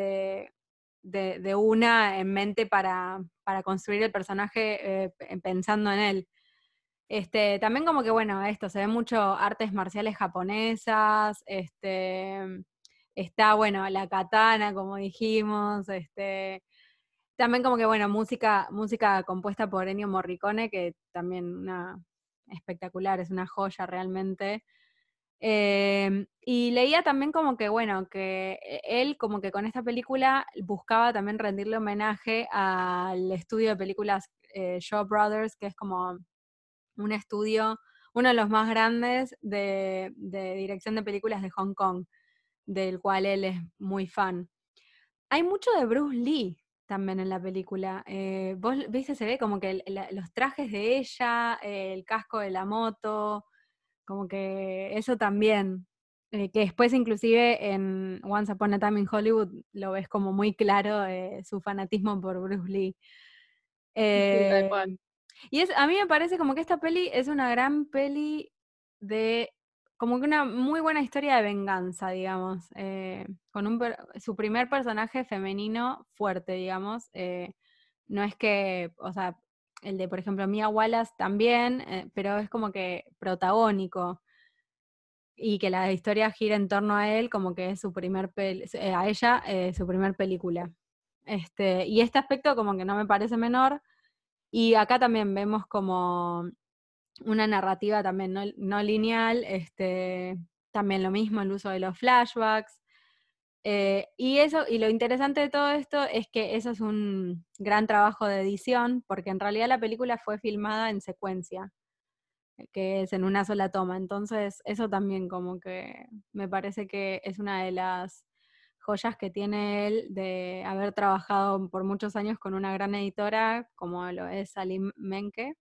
de una en mente para construir el personaje pensando en él. También como que, bueno, esto, se ve mucho artes marciales japonesas, está, bueno, la katana, como dijimos, también como que, bueno, música compuesta por Ennio Morricone, que también una espectacular, es una joya realmente. Y leía también como que, bueno, que él como que con esta película buscaba también rendirle homenaje al estudio de películas Shaw Brothers, que es como un estudio, uno de los más grandes de dirección de películas de Hong Kong, del cual él es muy fan. Hay mucho de Bruce Lee también en la película. Vos viste, se ve como que los trajes de ella, el casco de la moto, como que eso también. Que después inclusive en Once Upon a Time in Hollywood lo ves como muy claro su fanatismo por Bruce Lee. Sí, tal Eh, cual. y a mí me parece como que esta peli es una gran peli de, como que una muy buena historia de venganza, digamos, con su primer personaje femenino fuerte, digamos. No es que, o sea, el de, por ejemplo, Mia Wallace también, pero es como que protagónico y que la historia gira en torno a él, como que es su a ella, su primer película. Y este aspecto como que no me parece menor, y acá también vemos como una narrativa también no lineal, también lo mismo, el uso de los flashbacks. Y lo interesante de todo esto es que eso es un gran trabajo de edición, porque en realidad la película fue filmada en secuencia, que es en una sola toma. Entonces, eso también como que me parece que es una de las joyas que tiene él de haber trabajado por muchos años con una gran editora como lo es Salim Menke.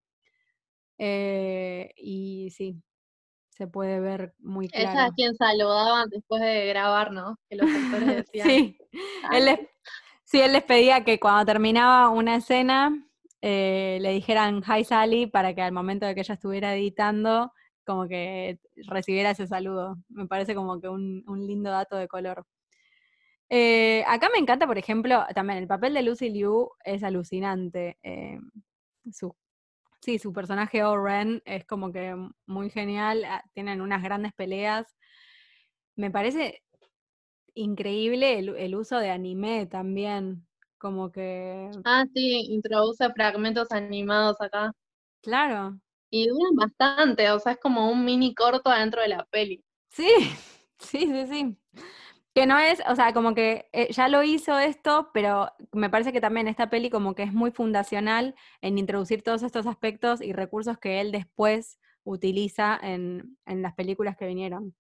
Y sí, se puede ver muy Ella es claro. quien saludaban después de grabar, ¿no? Que los actores decían, Sí, él les, "Dale". sí, él les pedía que cuando terminaba una escena le dijeran hi Sally para que al momento de que ella estuviera editando, como que recibiera ese saludo. Me parece como que un lindo dato de color. Acá me encanta, por ejemplo, también el papel de Lucy Liu es alucinante. Su, sí, su personaje Oren es como que muy genial, tienen unas grandes peleas. Me parece increíble el uso de anime también, como que, Ah, sí, introduce fragmentos animados acá. claro, Y duran bastante, o sea, es como un mini corto adentro de la peli. sí, sí, sí, sí. Que no es, o sea, como que ya lo hizo esto, pero me parece que también esta peli como que es muy fundacional en introducir todos estos aspectos y recursos que él después utiliza en las películas que vinieron.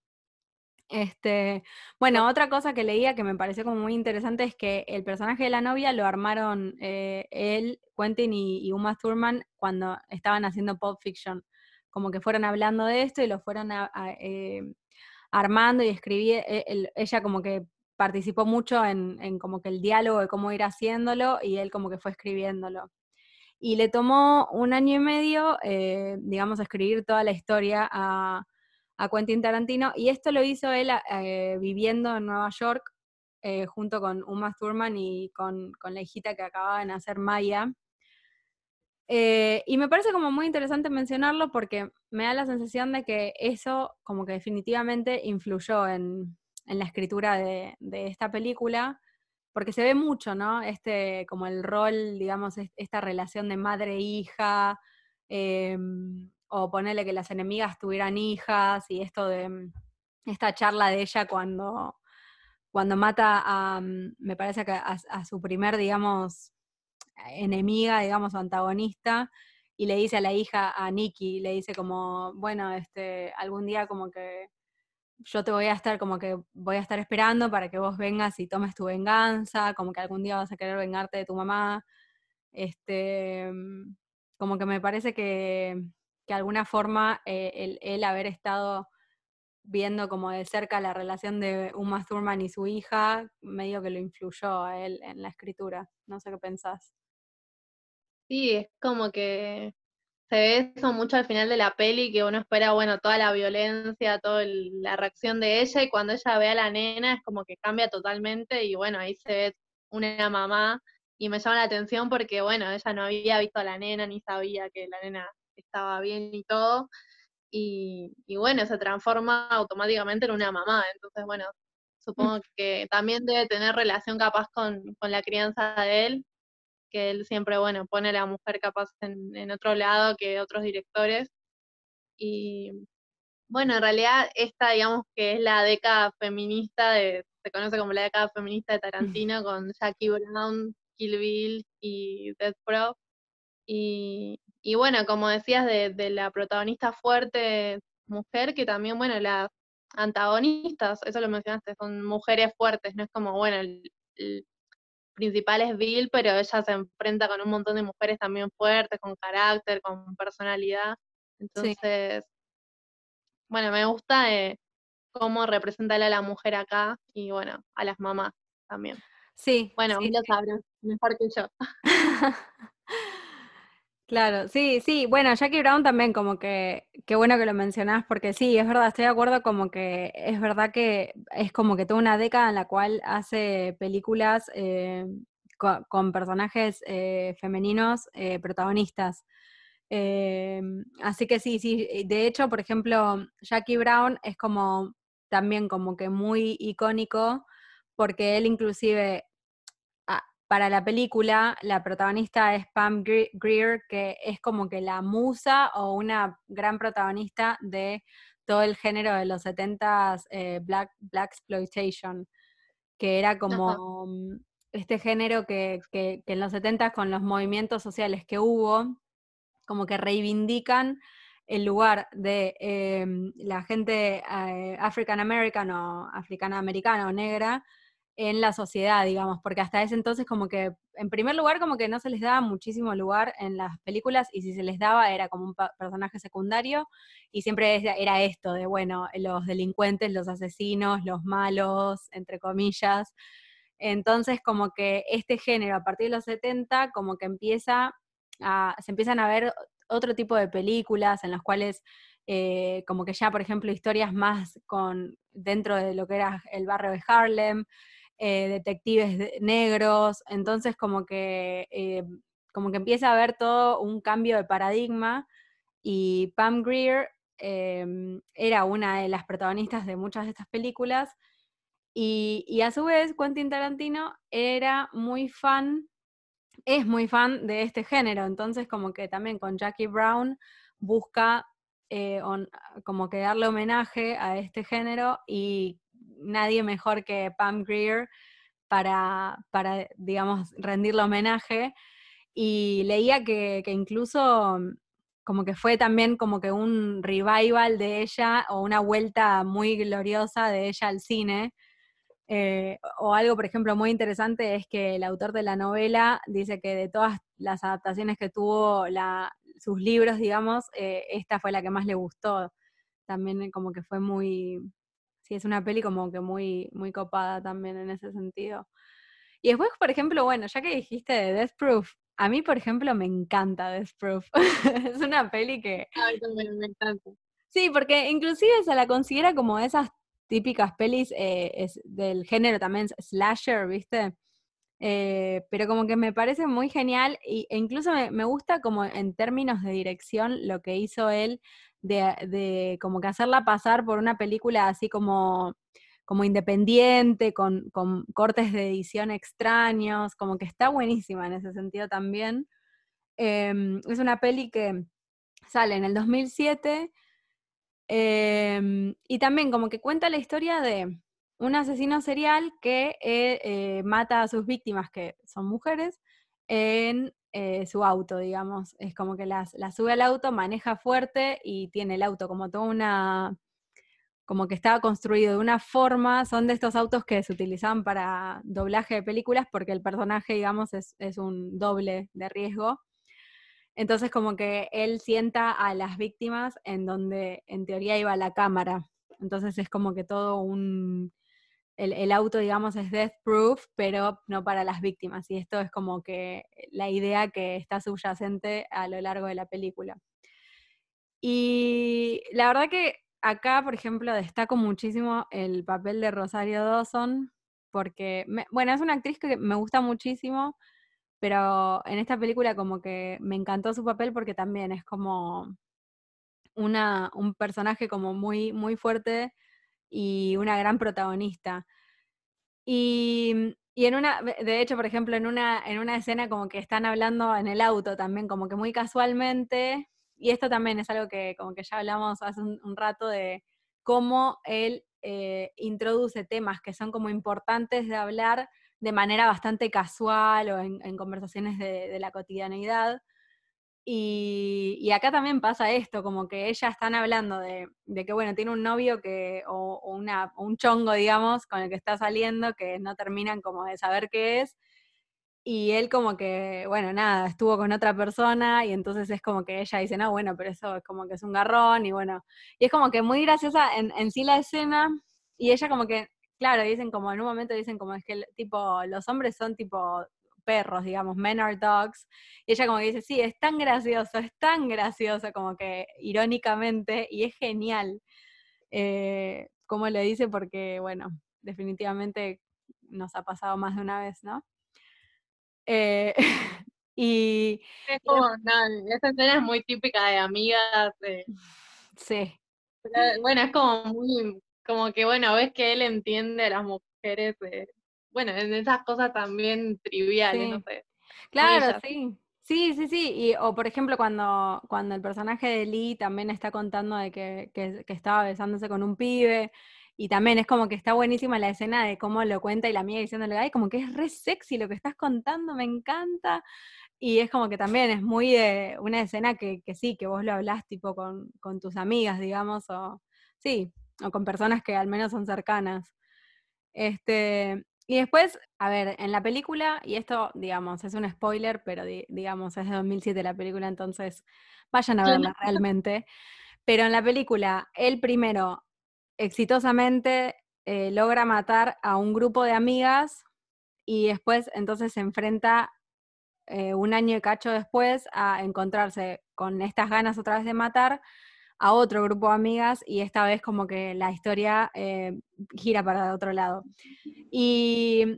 Bueno, otra cosa que leía que me pareció como muy interesante es que el personaje de la novia lo armaron él, Quentin y Uma Thurman cuando estaban haciendo Pulp Fiction. Como que fueron hablando de esto y lo fueron armando y escribiendo. Ella como que participó mucho en como que el diálogo de cómo ir haciéndolo y él como que fue escribiéndolo. Y le tomó un año y medio, digamos, escribir toda la historia a Quentin Tarantino, y esto lo hizo él viviendo en Nueva York, junto con Uma Thurman y con la hijita que acababa de nacer, Maya. Y me parece como muy interesante mencionarlo porque me da la sensación de que eso como que definitivamente influyó en la escritura de esta película, porque se ve mucho, ¿no? Como el rol, digamos, esta relación de madre-hija, o ponerle que las enemigas tuvieran hijas, y esto de esta charla de ella cuando mata me parece que a su primer, digamos, enemiga, digamos, o antagonista, y le dice a la hija, a Nikki, le dice como, bueno, algún día como que yo te voy a estar, como que voy a estar esperando para que vos vengas y tomes tu venganza, como que algún día vas a querer vengarte de tu mamá. Este, mm, Como que me parece que de alguna forma el haber estado viendo como de cerca la relación de Uma Thurman y su hija, medio que lo influyó a él en la escritura. No sé qué pensás. Sí, es como que se ve eso mucho al final de la peli, que uno espera, bueno, toda la violencia, toda la reacción de ella, y cuando ella ve a la nena es como que cambia totalmente, y bueno, ahí se ve una mamá, y me llama la atención porque, bueno, ella no había visto a la nena, ni sabía que la nena estaba bien y todo, y bueno, se transforma automáticamente en una mamá, entonces, bueno, supongo que también debe tener relación capaz con la crianza de él, que él siempre, bueno, pone a la mujer capaz en otro lado que otros directores. Y bueno, en realidad esta, digamos que es la década feminista, se conoce como la década feminista de Tarantino, con Jackie Brown, Kill Bill y Death Proof. Y bueno, como decías, de la protagonista fuerte mujer, que también, bueno, las antagonistas, eso lo mencionaste, son mujeres fuertes, no es como, bueno, el principal es Bill, pero ella se enfrenta con un montón de mujeres también fuertes, con carácter, con personalidad. Sí, Entonces, bueno, me gusta cómo representa él a la mujer acá y bueno, a las mamás también. sí, Bueno, vos sí, lo sí. sabrás mejor que yo. Claro, sí, sí. Bueno, Jackie Brown también como que, qué bueno que lo mencionás, porque sí, es verdad, estoy de acuerdo como que es verdad que es como que toda una década en la cual hace películas con personajes femeninos protagonistas. Eh, Así que sí, sí. De hecho, por ejemplo, Jackie Brown es como también como que muy icónico, porque él inclusive para la película, la protagonista es Pam Grier, que es como que la musa o una gran protagonista de todo el género de los 70s, Black Exploitation, que era Ajá, como este género que en los 70s con los movimientos sociales que hubo, como que reivindican el lugar de la gente African American o africana americana o negra en la sociedad, digamos, porque hasta ese entonces como que, en primer lugar, como que no se les daba muchísimo lugar en las películas, y si se les daba era como un personaje secundario, y siempre era esto de, bueno, los delincuentes, los asesinos, los malos, entre comillas. Entonces como que este género a partir de los 70 como que se empiezan a ver otro tipo de películas en las cuales como que ya, por ejemplo, historias más dentro de lo que era el barrio de Harlem, detectives negros, entonces como que empieza a haber todo un cambio de paradigma, y Pam Grier era una de las protagonistas de muchas de estas películas, y a su vez Quentin Tarantino es muy fan de este género, entonces como que también con Jackie Brown busca como que darle homenaje a este género, y nadie mejor que Pam Grier para digamos, rendirle homenaje. Y leía que incluso como que fue también como que un revival de ella o una vuelta muy gloriosa de ella al cine, o algo, por ejemplo, muy interesante es que el autor de la novela dice que de todas las adaptaciones que tuvo sus libros, digamos, esta fue la que más le gustó. También como que fue muy, sí, es una peli como que muy, muy copada también en ese sentido. Y después, por ejemplo, bueno, ya que dijiste de Death Proof, a mí, por ejemplo, me encanta Death Proof. Es una peli que a mí también me encanta. sí, porque inclusive se la considera como esas típicas pelis del género también slasher, ¿viste? Pero como que me parece muy genial, e incluso me gusta como en términos de dirección lo que hizo él de como que hacerla pasar por una película así como independiente, con cortes de edición extraños, como que está buenísima en ese sentido también. Es una peli que sale en el 2007. Y también como que cuenta la historia de un asesino serial que mata a sus víctimas, que son mujeres, en su auto, digamos. Es como que las sube al auto, maneja fuerte y tiene el auto como toda como que estaba construido de una forma, son de estos autos que se utilizaban para doblaje de películas, porque el personaje, digamos, es un doble de riesgo. Entonces como que él sienta a las víctimas en donde en teoría iba la cámara. Entonces es como que el auto, digamos, es death proof, pero no para las víctimas. Y esto es como que la idea que está subyacente a lo largo de la película. Y la verdad que acá, por ejemplo, destaco muchísimo el papel de Rosario Dawson, porque, bueno, es una actriz que me gusta muchísimo, pero en esta película como que me encantó su papel porque también es como un personaje como muy, muy fuerte y una gran protagonista. Y en de hecho, por ejemplo, en una escena como que están hablando en el auto también, como que muy casualmente, y esto también es algo que como que ya hablamos hace un rato de cómo él introduce temas que son como importantes de hablar de manera bastante casual o en conversaciones de la cotidianeidad. Y acá también pasa esto, como que ellas están hablando de que, bueno, tiene un novio o un chongo, digamos, con el que está saliendo, que no terminan como de saber qué es, y él como que, bueno, nada, estuvo con otra persona, y entonces es como que ella dice, no, bueno, pero eso es como que es un garrón, y bueno, y es como que muy graciosa en sí la escena, y ella como que, claro, dicen como, en un momento dicen como es que tipo, los hombres son tipo perros, digamos, men are dogs, y ella como que dice, sí, es tan gracioso, como que irónicamente, y es genial como lo dice, porque, bueno, definitivamente nos ha pasado más de una vez, ¿no? Eh, y, Es y como, no, esa escena es muy típica de amigas, sí, pero, bueno, es como muy, como que, bueno, ves que él entiende a las mujeres, bueno, en esas cosas también triviales, no sí. sé, muy Claro, ellas. sí. Sí, sí, sí. O por ejemplo, cuando el personaje de Lee también está contando de que estaba besándose con un pibe. Y también es como que está buenísima la escena de cómo lo cuenta y la amiga diciéndole, ay, como que es re sexy lo que estás contando, me encanta. Y es como que también es muy de una escena que sí, que vos lo hablás tipo con tus amigas, digamos, o sí, o con personas que al menos son cercanas. Y después, a ver, en la película, y esto, digamos, es un spoiler, pero digamos, es de 2007 la película, entonces vayan a verla realmente. Pero en la película, él primero exitosamente logra matar a un grupo de amigas y después entonces se enfrenta un año y cacho después a encontrarse con estas ganas otra vez de matar a otro grupo de amigas y esta vez como que la historia gira para otro lado. Y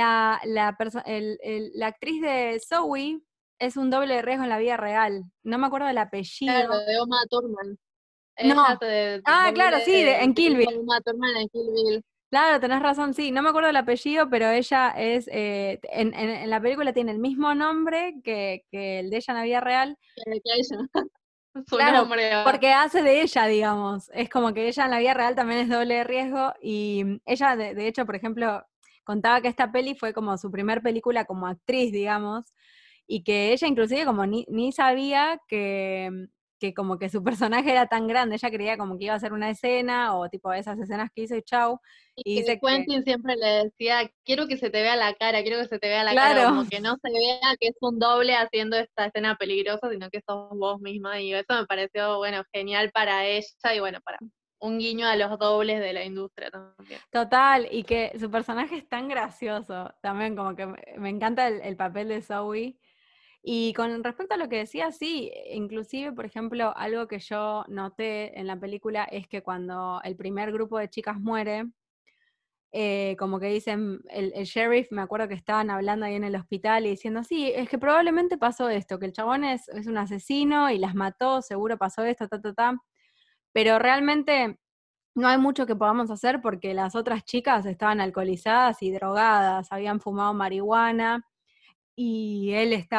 la actriz de Zoe es un doble de riesgo en la vida real. No me acuerdo del apellido. Claro, de Uma Thurman. Ella No. se Ah, claro, doble sí, en de Kill hijo Bill. de Uma Thurman en Kill Bill, Claro, tenés razón, sí. No me acuerdo el apellido, pero ella es, en la película tiene el mismo nombre que el de ella en la vida real. que ella, su Claro, nombre va. porque hace de ella, digamos. Es como que ella en la vida real también es doble de riesgo y ella, de hecho, por ejemplo, contaba que esta peli fue como su primer película como actriz, digamos, y que ella inclusive como ni sabía que como que su personaje era tan grande, ella creía como que iba a ser una escena o tipo esas escenas que hizo y chau, Y y que dice que, Quentin siempre le decía, quiero que se te vea la cara, quiero que se te vea la cara, claro, como que no se vea que es un doble haciendo esta escena peligrosa, sino que sos vos misma. Y eso me pareció, bueno, genial para ella y bueno, para un guiño a los dobles de la industria también. total, y que su personaje es tan gracioso, también como que me encanta el papel de Zoe. Y con respecto a lo que decía, sí, inclusive, por ejemplo, algo que yo noté en la película es que cuando el primer grupo de chicas muere, como que dicen, el sheriff, me acuerdo que estaban hablando ahí en el hospital y diciendo, sí, es que probablemente pasó esto, que el chabón es un asesino y las mató, seguro pasó esto, ta, ta, ta. Pero realmente no hay mucho que podamos hacer porque las otras chicas estaban alcoholizadas y drogadas, habían fumado marihuana y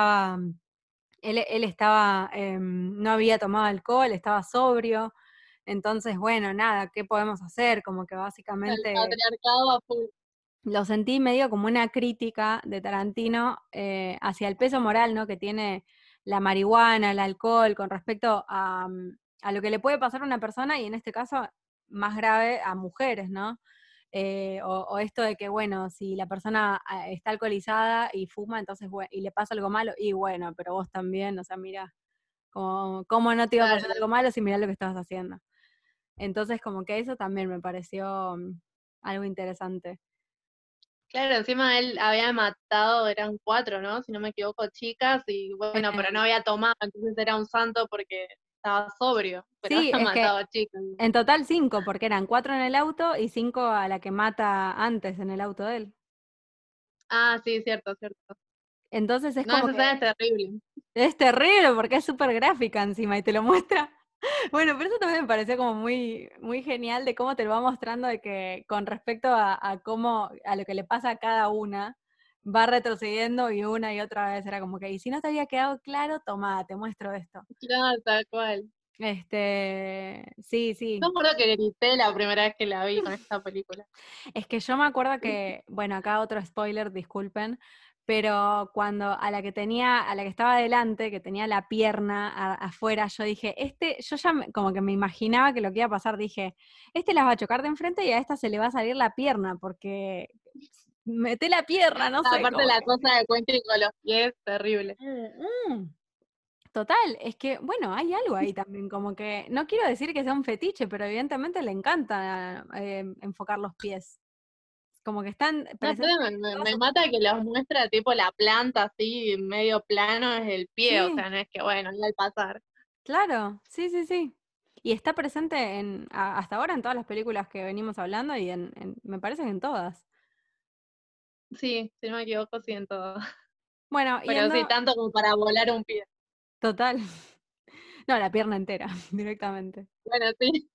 él estaba, no había tomado alcohol, estaba sobrio. Entonces, bueno, nada, ¿qué podemos hacer? Como que El básicamente patriarcado a full. lo sentí medio como una crítica de Tarantino hacia el peso moral, ¿no? Que tiene la marihuana, el alcohol, con respecto a lo que le puede pasar a una persona y en este caso más grave a mujeres, ¿no? O esto de que, bueno, si la persona está alcoholizada y fuma, entonces, y le pasa algo malo, y bueno, pero vos también, o sea, mira, ¿cómo no te iba a Claro, pasar algo malo si mirá lo que estabas haciendo? Entonces, como que eso también me pareció algo interesante. claro, encima él había matado, eran 4, ¿no? Si no me equivoco, chicas, y bueno, pero no había tomado, entonces era un santo porque estaba sobrio, pero Sí, ha es que matado chicas. en total 5, porque eran 4 en el auto y 5 a la que mata antes en el auto de él. Ah, sí, cierto, cierto. Entonces es No, como esa que escena es terrible. es terrible porque es súper gráfica encima y te lo muestra. Bueno, pero eso también me pareció como muy, muy genial de cómo te lo va mostrando de que con respecto a cómo, a lo que le pasa a cada una, va retrocediendo y una y otra vez era como que, y si no te había quedado claro, toma, te muestro esto. Claro, tal cual. Sí, Yo sí. me acuerdo que grité la primera vez que la vi con esta película. Es que yo me acuerdo que, bueno, acá otro spoiler, disculpen, pero cuando a la que tenía, a la que estaba adelante, que tenía la pierna afuera, yo dije, yo ya como que me imaginaba que lo que iba a pasar, dije, las va a chocar de enfrente y a esta se le va a salir la pierna, porque mete la pierna, no sé, Aparte como la que. cosa de Quentin con los pies, terrible. Mm. Total, es que, bueno, hay algo ahí también, como que, no quiero decir que sea un fetiche, pero evidentemente le encanta enfocar los pies. Como que están No, presentes aparte en todas me sus mata que películas. los muestra tipo la planta así, medio plano es el pie, o Sí, sea, no es que bueno, y al pasar. claro, sí, sí, sí. Y está presente hasta ahora en todas las películas que venimos hablando y me parece que en todas. Sí, si no me equivoco, sí en todo. Bueno, Pero sí, yendo, tanto como para volar un pie. total. No, la pierna entera, directamente. Bueno, sí,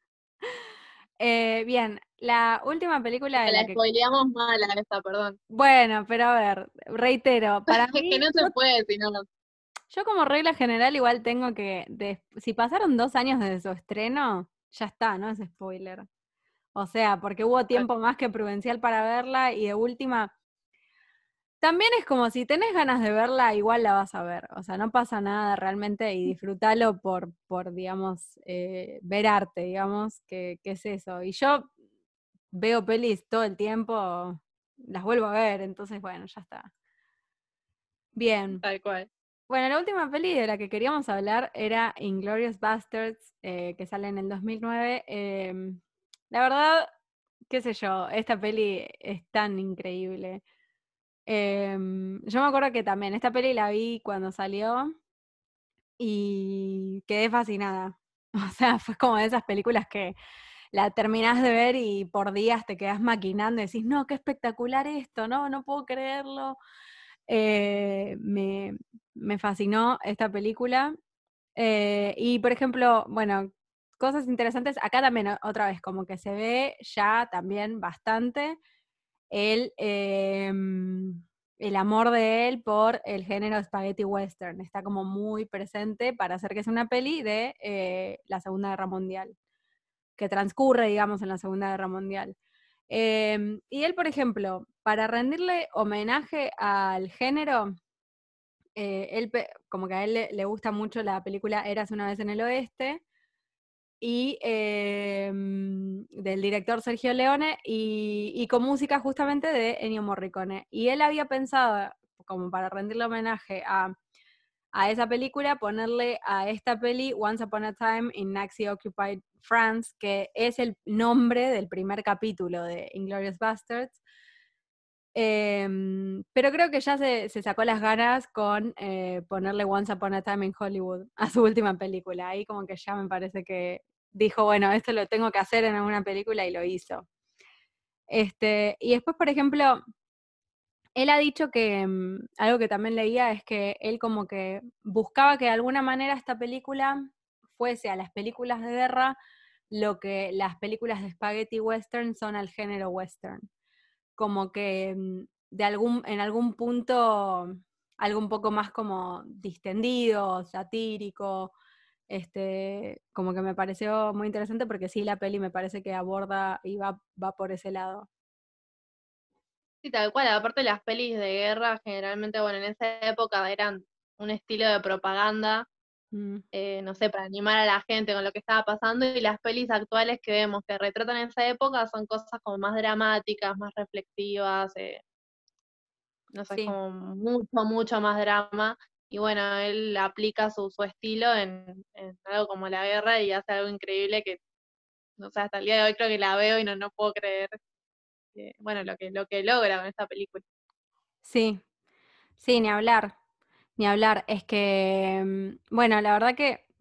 Bien, la última película de la la que. spoileamos mal a esta, perdón. Bueno, pero a ver, reitero, para Es que mí, no se puede, si no. yo como regla general igual tengo que, si pasaron 2 años desde su estreno, ya está, no es spoiler. O sea, porque hubo tiempo más que prudencial para verla y de última, también es como si tenés ganas de verla, igual la vas a ver. O sea, no pasa nada realmente y disfrútalo por digamos, ver arte, digamos, que es eso. Y yo veo pelis todo el tiempo, las vuelvo a ver, entonces bueno, ya está. Bien. Tal cual. Bueno, la última peli de la que queríamos hablar era Inglourious Basterds, que sale en el 2009. La verdad, qué sé yo, esta peli es tan increíble. Yo me acuerdo que también esta peli la vi cuando salió y quedé fascinada. O sea, fue como de esas películas que la terminás de ver y por días te quedás maquinando y decís, no, qué espectacular esto, no, no puedo creerlo. Me fascinó esta película. Y por ejemplo, bueno, cosas interesantes, acá también otra vez, como que se ve ya también bastante el, el amor de él por el género spaghetti western. Está como muy presente para hacer que sea una peli de la Segunda Guerra Mundial, que transcurre, digamos, en la Segunda Guerra Mundial. Y él, por ejemplo, para rendirle homenaje al género, como que a él le gusta mucho la película Eras una vez en el oeste, y del director Sergio Leone, y con música justamente de Ennio Morricone. Y él había pensado, como para rendirle homenaje a esa película, ponerle a esta peli Once Upon a Time in Nazi Occupied France, que es el nombre del primer capítulo de Inglourious Basterds. Pero creo que ya se sacó las ganas con ponerle Once Upon a Time in Hollywood a su última película. Ahí como que ya me parece que dijo, bueno, esto lo tengo que hacer en alguna película y lo hizo. Y después, por ejemplo, él ha dicho que algo que también leía es que él como que buscaba que de alguna manera esta película fuese a las películas de guerra lo que las películas de spaghetti western son al género western, como que en algún punto algo un poco más como distendido, satírico, como que me pareció muy interesante porque sí, la peli me parece que aborda y va por ese lado. Sí, tal cual. Aparte las pelis de guerra, generalmente, bueno, en esa época eran un estilo de propaganda, Mm, no sé, para animar a la gente con lo que estaba pasando, y las pelis actuales que vemos que retratan esa época son cosas como más dramáticas, más reflexivas, no sé, es sí, como mucho, mucho más drama. Y bueno, él aplica su estilo en algo como la guerra y hace algo increíble que, o sea, hasta el día de hoy creo que la veo y no puedo creer, bueno, lo que logra con esta película. sí, sí, ni hablar, ni hablar. Es que, bueno, la verdad que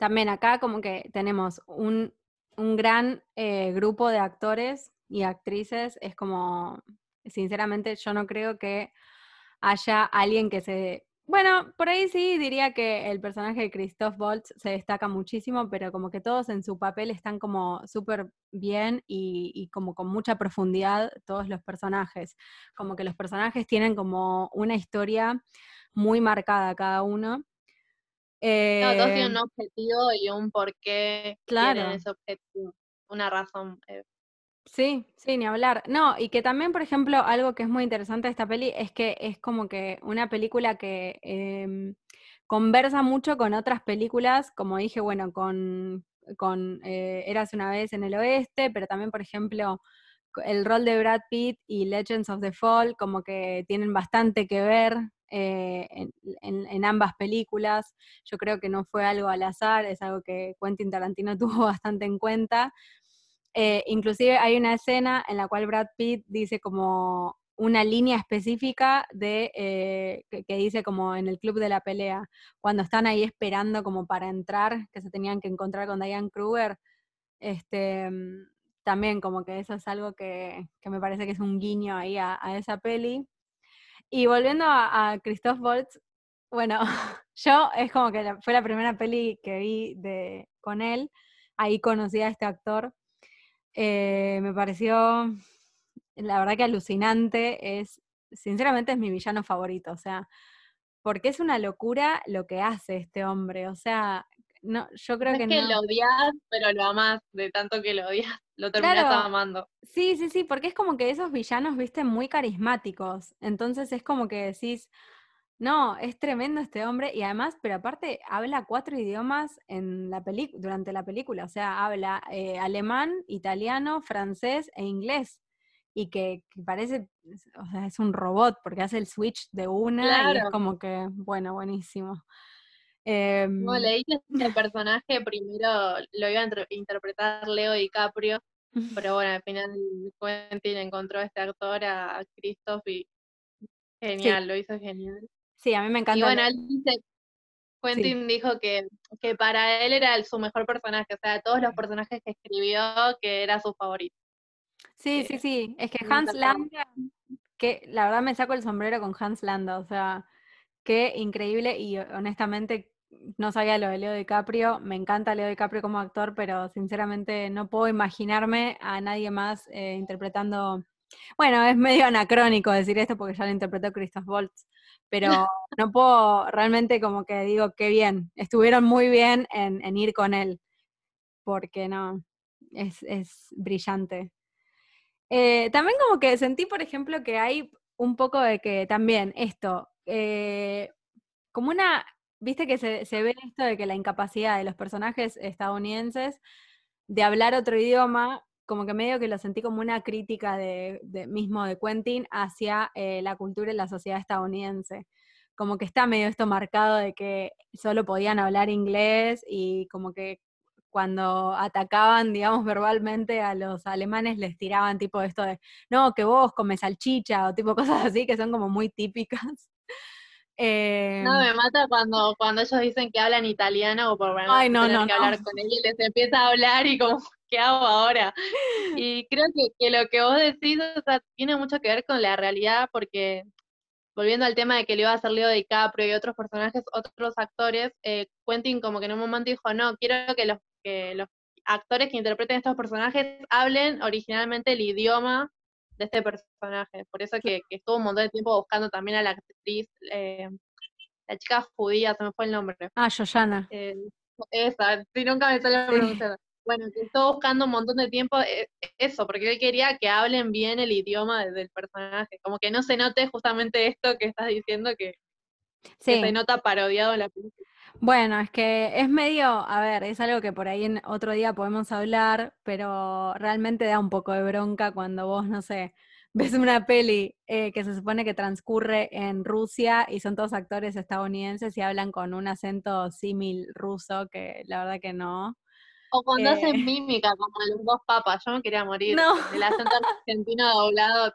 también acá como que tenemos un gran grupo de actores y actrices. Es como, sinceramente, yo no creo que haya alguien que se... Bueno, por ahí sí diría que el personaje de Christoph Waltz se destaca muchísimo, pero como que todos en su papel están como súper bien y como con mucha profundidad todos los personajes. Como que los personajes tienen como una historia muy marcada cada uno. No, todos Eh, tienen un objetivo y un por qué tienen claro, ese objetivo, una razón. sí, sí, ni hablar. No, y que también, por ejemplo, algo que es muy interesante de esta peli es que es como que una película que conversa mucho con otras películas, como dije, bueno, con Érase una vez en el oeste, pero también, por ejemplo, el rol de Brad Pitt y Legends of the Fall, como que tienen bastante que ver en ambas películas. Yo creo que no fue algo al azar, es algo que Quentin Tarantino tuvo bastante en cuenta. Inclusive hay una escena en la cual Brad Pitt dice como una línea específica que dice como en el club de la pelea, cuando están ahí esperando como para entrar, que se tenían que encontrar con Diane Kruger. Este, también como que eso es algo que me parece que es un guiño ahí a esa peli. Y volviendo a Christoph Waltz, bueno, yo es como que fue la primera peli que vi con él, ahí conocí a este actor. Me pareció, la verdad que alucinante, sinceramente es mi villano favorito, o sea, porque es una locura lo que hace este hombre, o sea, no, yo creo No es que que no. lo odias, pero lo amás, de tanto que lo odias, lo terminás Claro, amando. sí, sí, sí, porque es como que esos villanos, viste, muy carismáticos, entonces es como que decís, no, es tremendo este hombre y además, pero aparte habla 4 idiomas durante la película, o sea, habla alemán, italiano, francés e inglés y que parece, o sea, es un robot porque hace el switch de una y es Claro, como que, bueno, buenísimo. como Em, leí que este personaje primero lo iba a interpretar Leo DiCaprio, pero bueno, al final Quentin encontró a este actor, a Christoph, y sí, genial, lo hizo genial. sí, a mí me Y encanta, bueno, él dice, sí, Quentin dijo que para él era su mejor personaje, o sea, todos los personajes que escribió, que era su favorito. sí, sí, Que sí, es que me Hans encantaba. Landa, que la verdad me saco el sombrero con Hans Landa, o sea, qué increíble y honestamente no sabía lo de Leo DiCaprio, me encanta Leo DiCaprio como actor, pero sinceramente no puedo imaginarme a nadie más interpretando, bueno, es medio anacrónico decir esto porque ya lo interpretó Christoph Waltz, pero no puedo, realmente como que digo, qué bien, estuvieron muy bien en ir con él, porque no, es brillante. También como que sentí, por ejemplo, que hay un poco de que también esto, como viste que se ve esto de que la incapacidad de los personajes estadounidenses de hablar otro idioma, como que medio que lo sentí como una crítica mismo de Quentin hacia la cultura y la sociedad estadounidense. Como que está medio esto marcado de que solo podían hablar inglés y como que cuando atacaban, digamos, verbalmente a los alemanes les tiraban tipo esto de, no, que vos comes salchicha o tipo cosas así que son como muy típicas. Eh, No, me mata cuando ellos dicen que hablan italiano o por lo menos ay, no, tener no, que no. hablar con él y les empieza a hablar y como, ¿qué hago ahora? Y creo que lo que vos decís, o sea, tiene mucho que ver con la realidad porque volviendo al tema de que le iba a hacer Leo DiCaprio y otros personajes, otros actores, Quentin como que en un momento dijo, no, quiero que los actores que interpreten estos personajes hablen originalmente el idioma de este personaje. Por eso que estuvo un montón de tiempo buscando también a la actriz, la chica judía, se me fue el nombre. Ah, Yoyana. Eh, esa, si nunca me sale a Sí. pronunciar. Bueno, que estuvo buscando un montón de tiempo eso, porque él quería que hablen bien el idioma del personaje, como que no se note justamente esto que estás diciendo, que se Sí, nota parodiado en la película. bueno, es que es medio, a ver, es algo que por ahí en otro día podemos hablar, pero realmente da un poco de bronca cuando vos, no sé, ves una peli que se supone que transcurre en Rusia y son todos actores estadounidenses y hablan con un acento símil ruso, que la verdad que no. O cuando Eh, hacen mímica, como los dos papas, yo me quería morir, no, del acento argentino doblado.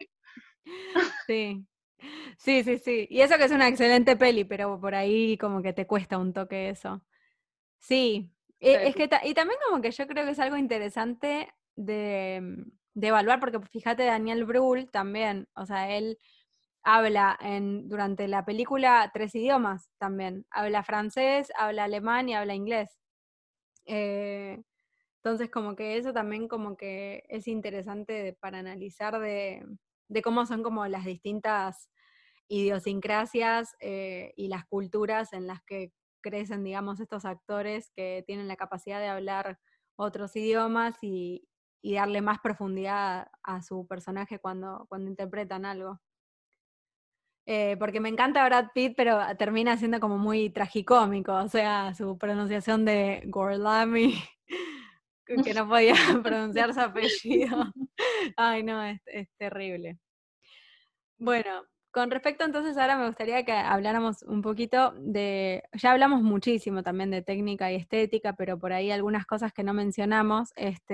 sí, sí, sí, sí. Y eso que es una excelente peli, pero por ahí como que te cuesta un toque eso. Sí, Es que y también como que yo creo que es algo interesante de evaluar, porque fíjate, Daniel Brühl también, o sea, él habla durante la película 3 idiomas también. Habla francés, habla alemán y habla inglés. Entonces como que eso también como que es interesante para analizar de cómo son como las distintas idiosincrasias y las culturas en las que crecen, digamos, estos actores que tienen la capacidad de hablar otros idiomas y darle más profundidad a su personaje cuando interpretan algo. Porque me encanta Brad Pitt, pero termina siendo como muy tragicómico, o sea, su pronunciación de Gorlami, que no podía pronunciar su apellido. Ay, no, es terrible. Bueno, con respecto entonces ahora me gustaría que habláramos un poquito ya hablamos muchísimo también de técnica y estética, pero por ahí algunas cosas que no mencionamos,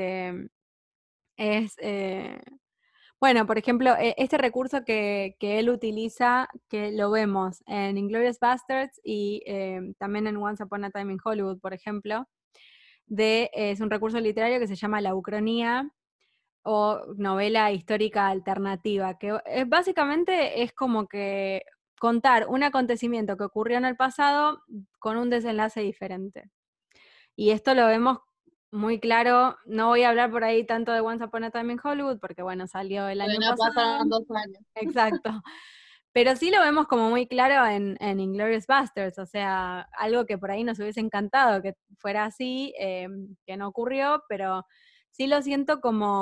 es, bueno, por ejemplo, este recurso que él utiliza, que lo vemos en Inglourious Basterds y también en Once Upon a Time in Hollywood, por ejemplo, es un recurso literario que se llama la ucronía, o novela histórica alternativa, que básicamente es como que contar un acontecimiento que ocurrió en el pasado con un desenlace diferente. Y esto lo vemos muy claro, no voy a hablar por ahí tanto de Once Upon a Time in Hollywood, porque bueno, salió el año No pasado. pasaron 2 años. Exacto. Pero sí lo vemos como muy claro en Inglourious Basterds, o sea, algo que por ahí nos hubiese encantado que fuera así, que no ocurrió, pero sí lo siento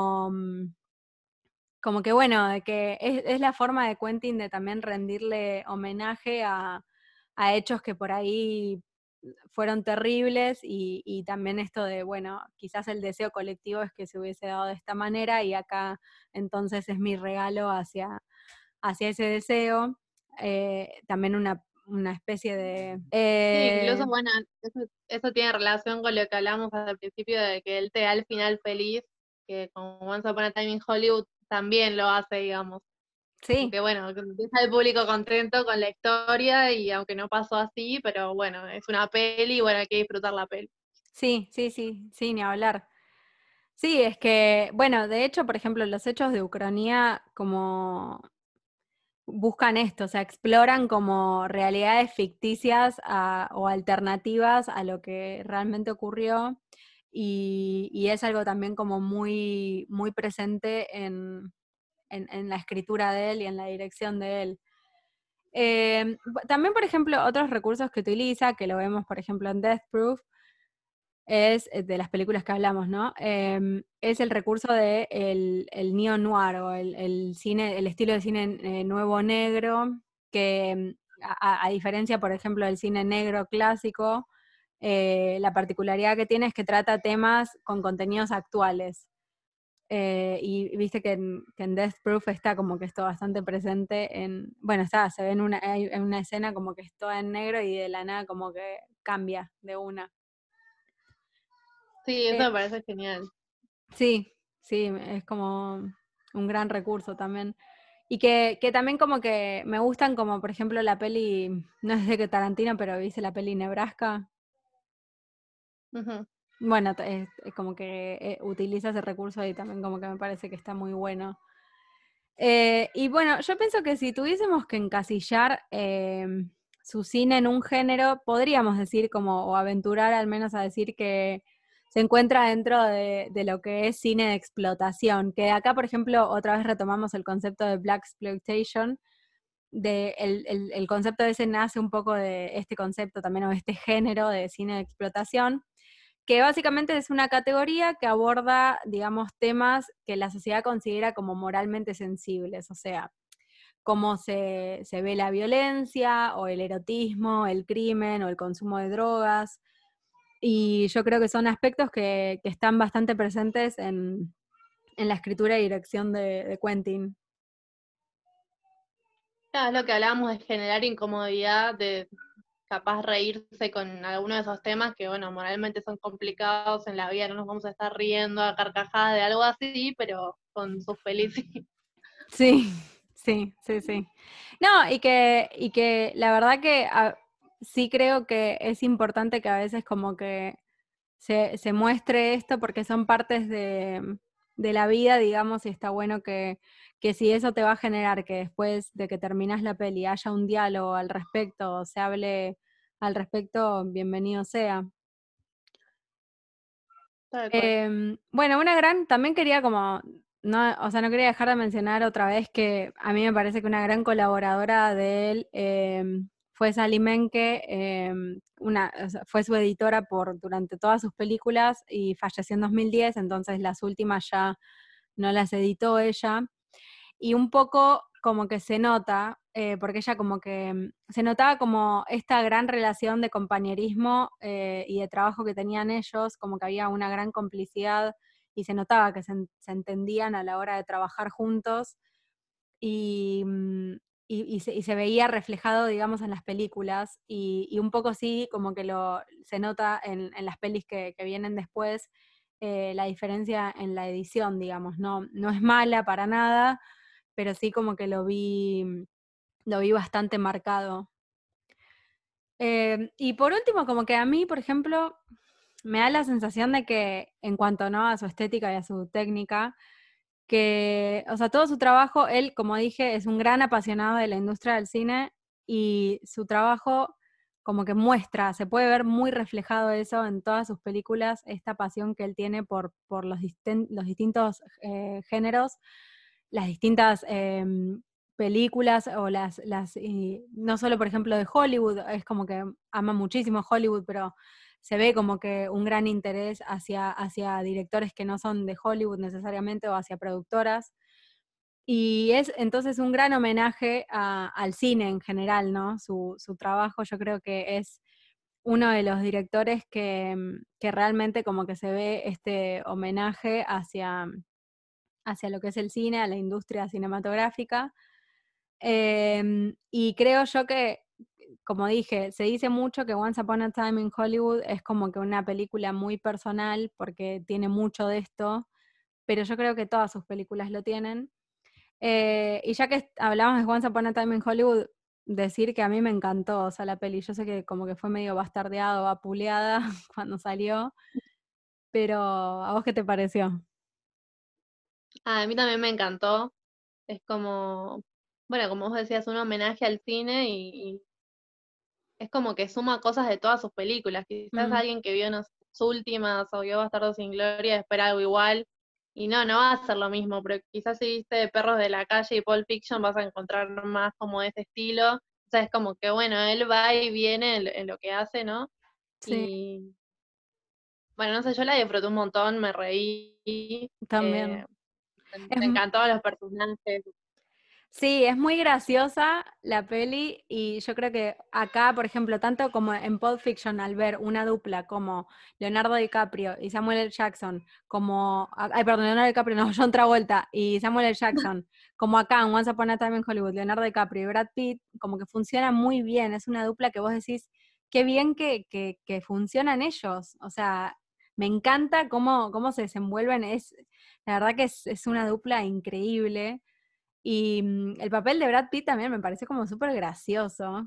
como que bueno, de que es la forma de Quentin de también rendirle homenaje a hechos que por ahí fueron terribles y también esto de, bueno, quizás el deseo colectivo es que se hubiese dado de esta manera y acá entonces es mi regalo hacia ese deseo. También una especie de... Sí, incluso, bueno, eso tiene relación con lo que hablamos al principio de que él te da el final feliz, que con Once Upon a Time in Hollywood también lo hace, digamos. sí, Que bueno, que deja al público contento con la historia y aunque no pasó así, pero bueno, es una peli y bueno, hay que disfrutar la peli. sí, sí, sí, sí, ni hablar. Sí, es que, bueno, de hecho, por ejemplo, los hechos de Ucrania como buscan esto, o sea, exploran como realidades ficticias o alternativas a lo que realmente ocurrió y es algo también como muy, muy presente en la escritura de él y en la dirección de él. También, por ejemplo, otros recursos que utiliza, que lo vemos, por ejemplo, en Death Proof, es de las películas que hablamos, ¿no? Es el recurso de el neo-noir o el cine, el estilo de cine nuevo negro, que a diferencia, por ejemplo, del cine negro clásico, la particularidad que tiene es que trata temas con contenidos actuales. Y viste que en Death Proof está como que esto bastante presente bueno, se ve en una escena como que es toda en negro y de la nada como que cambia de una. Sí, eso Eh, me parece genial. Sí, sí, es como un gran recurso también. Y que también como que me gustan como, por ejemplo, la peli, no es de que Tarantino, pero viste la peli Nebraska. Ujú. Bueno, es como que utiliza ese recurso y también como que me parece que está muy bueno. Y bueno, yo pienso que si tuviésemos que encasillar su cine en un género, podríamos decir como, o aventurar al menos a decir que se encuentra dentro de lo que es cine de explotación, que acá, por ejemplo, otra vez retomamos el concepto de Black Exploitation, el concepto ese nace un poco de este concepto también, o de este género de cine de explotación, que básicamente es una categoría que aborda, digamos, temas que la sociedad considera como moralmente sensibles, o sea, cómo se ve la violencia o el erotismo, el crimen o el consumo de drogas. Y yo creo que son aspectos que están bastante presentes en la escritura y dirección de Quentin. Claro, es lo que hablábamos de generar incomodidad, de capaz reírse con alguno de esos temas que, bueno, moralmente son complicados en la vida, no nos vamos a estar riendo a carcajadas de algo así, pero con sus felices. Sí, sí, sí, sí. No, y que la verdad que sí creo que es importante que a veces como que se muestre esto porque son partes de la vida, digamos, y está bueno que si eso te va a generar que después de que terminas la peli haya un diálogo al respecto, o se hable al respecto, bienvenido sea. Tal cual. Bueno, también quería como, no, o sea, no quería dejar de mencionar otra vez que a mí me parece que una gran colaboradora de él fue Sally Menke, o sea, fue su editora durante todas sus películas y falleció en 2010, entonces las últimas ya no las editó ella y un poco como que se nota, porque ella como que se notaba como esta gran relación de compañerismo y de trabajo que tenían ellos, como que había una gran complicidad y se notaba que se entendían a la hora de trabajar juntos y, y se veía reflejado, digamos, en las películas y un poco sí, como que se nota en las pelis que vienen después, la diferencia en la edición, digamos, no es mala para nada, pero sí como que lo vi bastante marcado. Y por último, como que a mí, por ejemplo, me da la sensación de que en cuanto, ¿no?, a su estética y a su técnica, que, o sea, todo su trabajo, él, como dije, es un gran apasionado de la industria del cine y su trabajo como que muestra, se puede ver muy reflejado eso en todas sus películas, esta pasión que él tiene por los distintos géneros, las distintas películas o no solo por ejemplo de Hollywood, es como que ama muchísimo Hollywood, pero se ve como que un gran interés hacia directores que no son de Hollywood necesariamente o hacia productoras. Y es entonces un gran homenaje al cine en general, ¿no? Su trabajo yo creo que es uno de los directores que realmente como que se ve este homenaje hacia lo que es el cine, a la industria cinematográfica. Y creo yo que, como dije, se dice mucho que Once Upon a Time in Hollywood es como que una película muy personal porque tiene mucho de esto, pero yo creo que todas sus películas lo tienen. Y ya que hablamos de Once Upon a Time in Hollywood, decir que a mí me encantó, o sea, la peli. Yo sé que como que fue medio bastardeado, vapuleada cuando salió, pero ¿a vos qué te pareció? A mí también me encantó. Es como, bueno, como vos decías, un homenaje al cine y es como que suma cosas de todas sus películas. Quizás Mm, alguien que vio no sé, sus últimas o vio Bastardos sin Gloria espera algo igual. Y no va a ser lo mismo, pero quizás si viste Perros de la Calle y Pulp Fiction vas a encontrar más como de ese estilo. O sea, es como que, bueno, él va y viene en lo que hace, ¿no? sí, Y bueno, no sé, yo la disfruté un montón, me reí, también. Es, me encantaban los personajes. Sí, es muy graciosa la peli y yo creo que acá, por ejemplo, tanto como en Pulp Fiction, al ver una dupla como Leonardo DiCaprio y Samuel L. Jackson, ay, perdón, Leonardo DiCaprio, no, John Travolta y Samuel L. Jackson, como acá en Once Upon a Time in Hollywood, Leonardo DiCaprio y Brad Pitt, como que funciona muy bien, es una dupla que vos decís, qué bien que funcionan ellos, o sea, me encanta cómo se desenvuelven, la verdad que es una dupla increíble. Y el papel de Brad Pitt también me pareció como súper gracioso.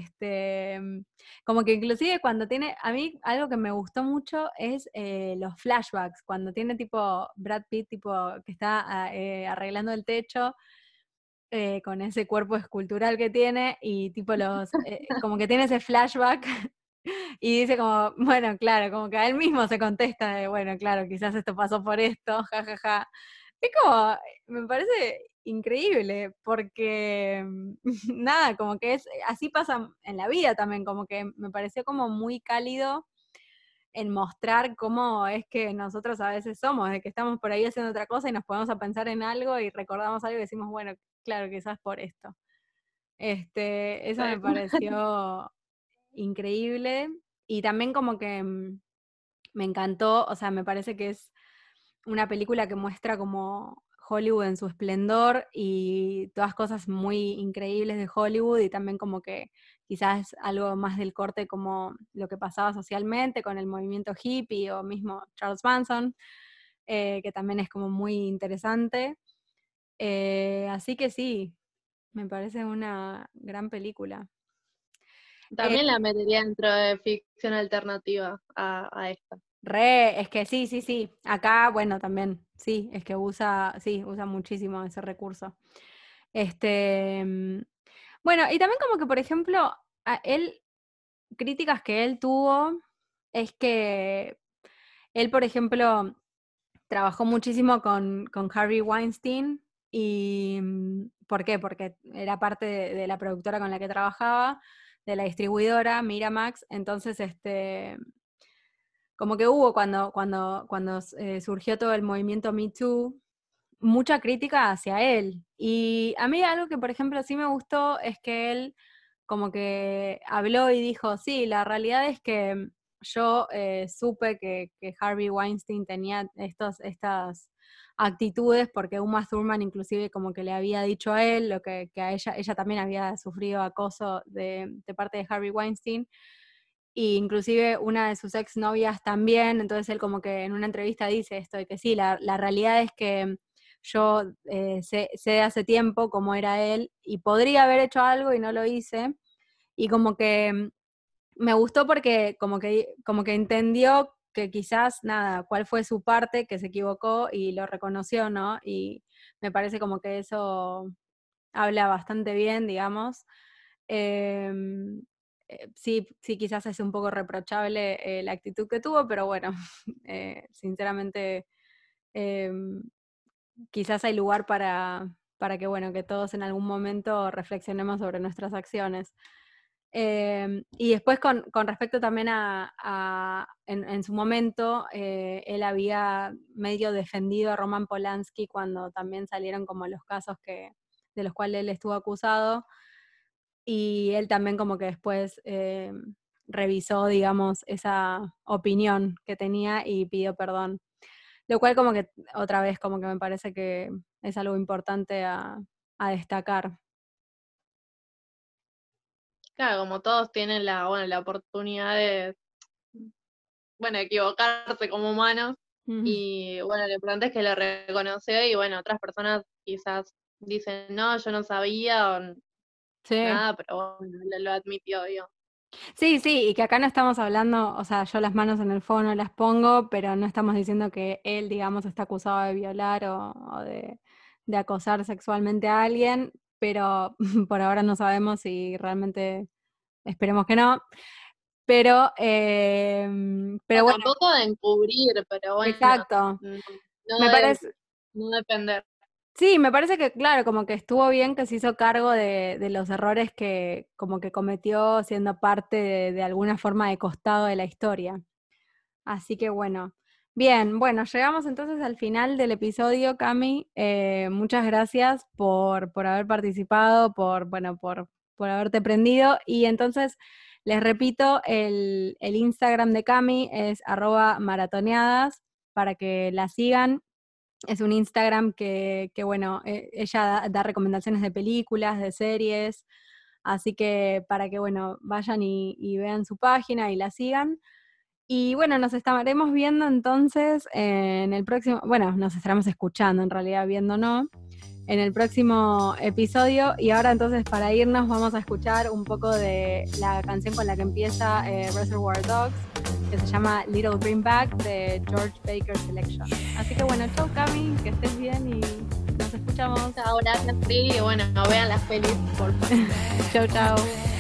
Como que inclusive cuando tiene, a mí algo que me gustó mucho es los flashbacks, cuando tiene tipo Brad Pitt tipo que está arreglando el techo con ese cuerpo escultural que tiene y tipo como que tiene ese flashback y dice como, bueno, claro, como que a él mismo se contesta de, bueno, claro, quizás esto pasó por esto, jajaja. Ja, ja. Es como, me parece increíble, porque nada, como que así pasa en la vida también, como que me pareció como muy cálido en mostrar cómo es que nosotros a veces somos, de que estamos por ahí haciendo otra cosa y nos ponemos a pensar en algo y recordamos algo y decimos, bueno, claro, quizás por esto. Eso me pareció increíble y también como que me encantó, o sea, me parece que es una película que muestra como Hollywood en su esplendor y todas cosas muy increíbles de Hollywood y también como que quizás algo más del corte como lo que pasaba socialmente con el movimiento hippie o mismo Charles Manson, que también es como muy interesante. Así que sí, me parece una gran película. También la metería dentro de ficción alternativa a esta. Es que sí. Acá, bueno, también, sí, es que usa muchísimo ese recurso. Bueno, y también como que, por ejemplo, a él, críticas que él tuvo, es que él, por ejemplo, trabajó muchísimo con Harvey Weinstein. ¿Y por qué? Porque era parte de la productora con la que trabajaba, de la distribuidora Miramax. Entonces, como que hubo cuando surgió todo el movimiento Me Too, mucha crítica hacia él. Y a mí algo que, por ejemplo, sí me gustó es que él como que habló y dijo, sí, la realidad es que yo supe que Harvey Weinstein tenía estas actitudes porque Uma Thurman inclusive como que le había dicho a él lo que a ella también había sufrido acoso de parte de Harvey Weinstein, y inclusive una de sus exnovias también. Entonces él como que en una entrevista dice esto de que sí, la realidad es que yo sé de hace tiempo cómo era él y podría haber hecho algo y no lo hice. Y como que me gustó porque como que entendió que quizás, nada, cuál fue su parte, que se equivocó y lo reconoció, ¿no? Y me parece como que eso habla bastante bien, digamos. Em, sí, quizás es un poco reprochable la actitud que tuvo, pero bueno, sinceramente, em, quizás hay lugar para que, bueno, que todos en algún momento reflexionemos sobre nuestras acciones. Y después con respecto también en su momento, él había medio defendido a Roman Polanski cuando también salieron como los casos de los cuales él estuvo acusado, y él también como que después revisó, digamos, esa opinión que tenía y pidió perdón. Lo cual como que otra vez como que me parece que es algo importante a destacar. Claro, como todos tienen la oportunidad de, bueno, equivocarse como humanos. Y bueno, lo importante es que lo reconoció y bueno, otras personas quizás dicen, no, yo no sabía o Sí. nada, pero bueno, lo admitió, digo. Sí, y que acá no estamos hablando, o sea, yo las manos en el fuego no las pongo, pero no estamos diciendo que él, digamos, está acusado de violar o de acosar sexualmente a alguien, pero por ahora no sabemos si realmente, esperemos que no, pero bueno, Tampoco de encubrir, pero bueno, exacto. no, no Me de parece, no depender. sí, me parece que, claro, como que estuvo bien que se hizo cargo de los errores que como que cometió siendo parte de alguna forma de costado de la historia. Así que bueno, bien, bueno, llegamos entonces al final del episodio, Cami. Muchas gracias por haber participado, por haberte prendido. Y entonces, les repito, el Instagram de Cami es @maratoneadas para que la sigan. Es un Instagram que bueno, ella da recomendaciones de películas, de series, así que para que, bueno, vayan y vean su página y la sigan. Y bueno, nos estaremos viendo entonces en el próximo, bueno, nos estaremos escuchando en realidad, viendo no, en el próximo episodio. Y ahora entonces para irnos vamos a escuchar un poco de la canción con la que empieza Reservoir Dogs, que se llama Little Greenback de George Baker Selection. Así que bueno, chau Cami, que estés bien y nos escuchamos. Ahora sí, y bueno, no vean las pelis, por favor. Chau.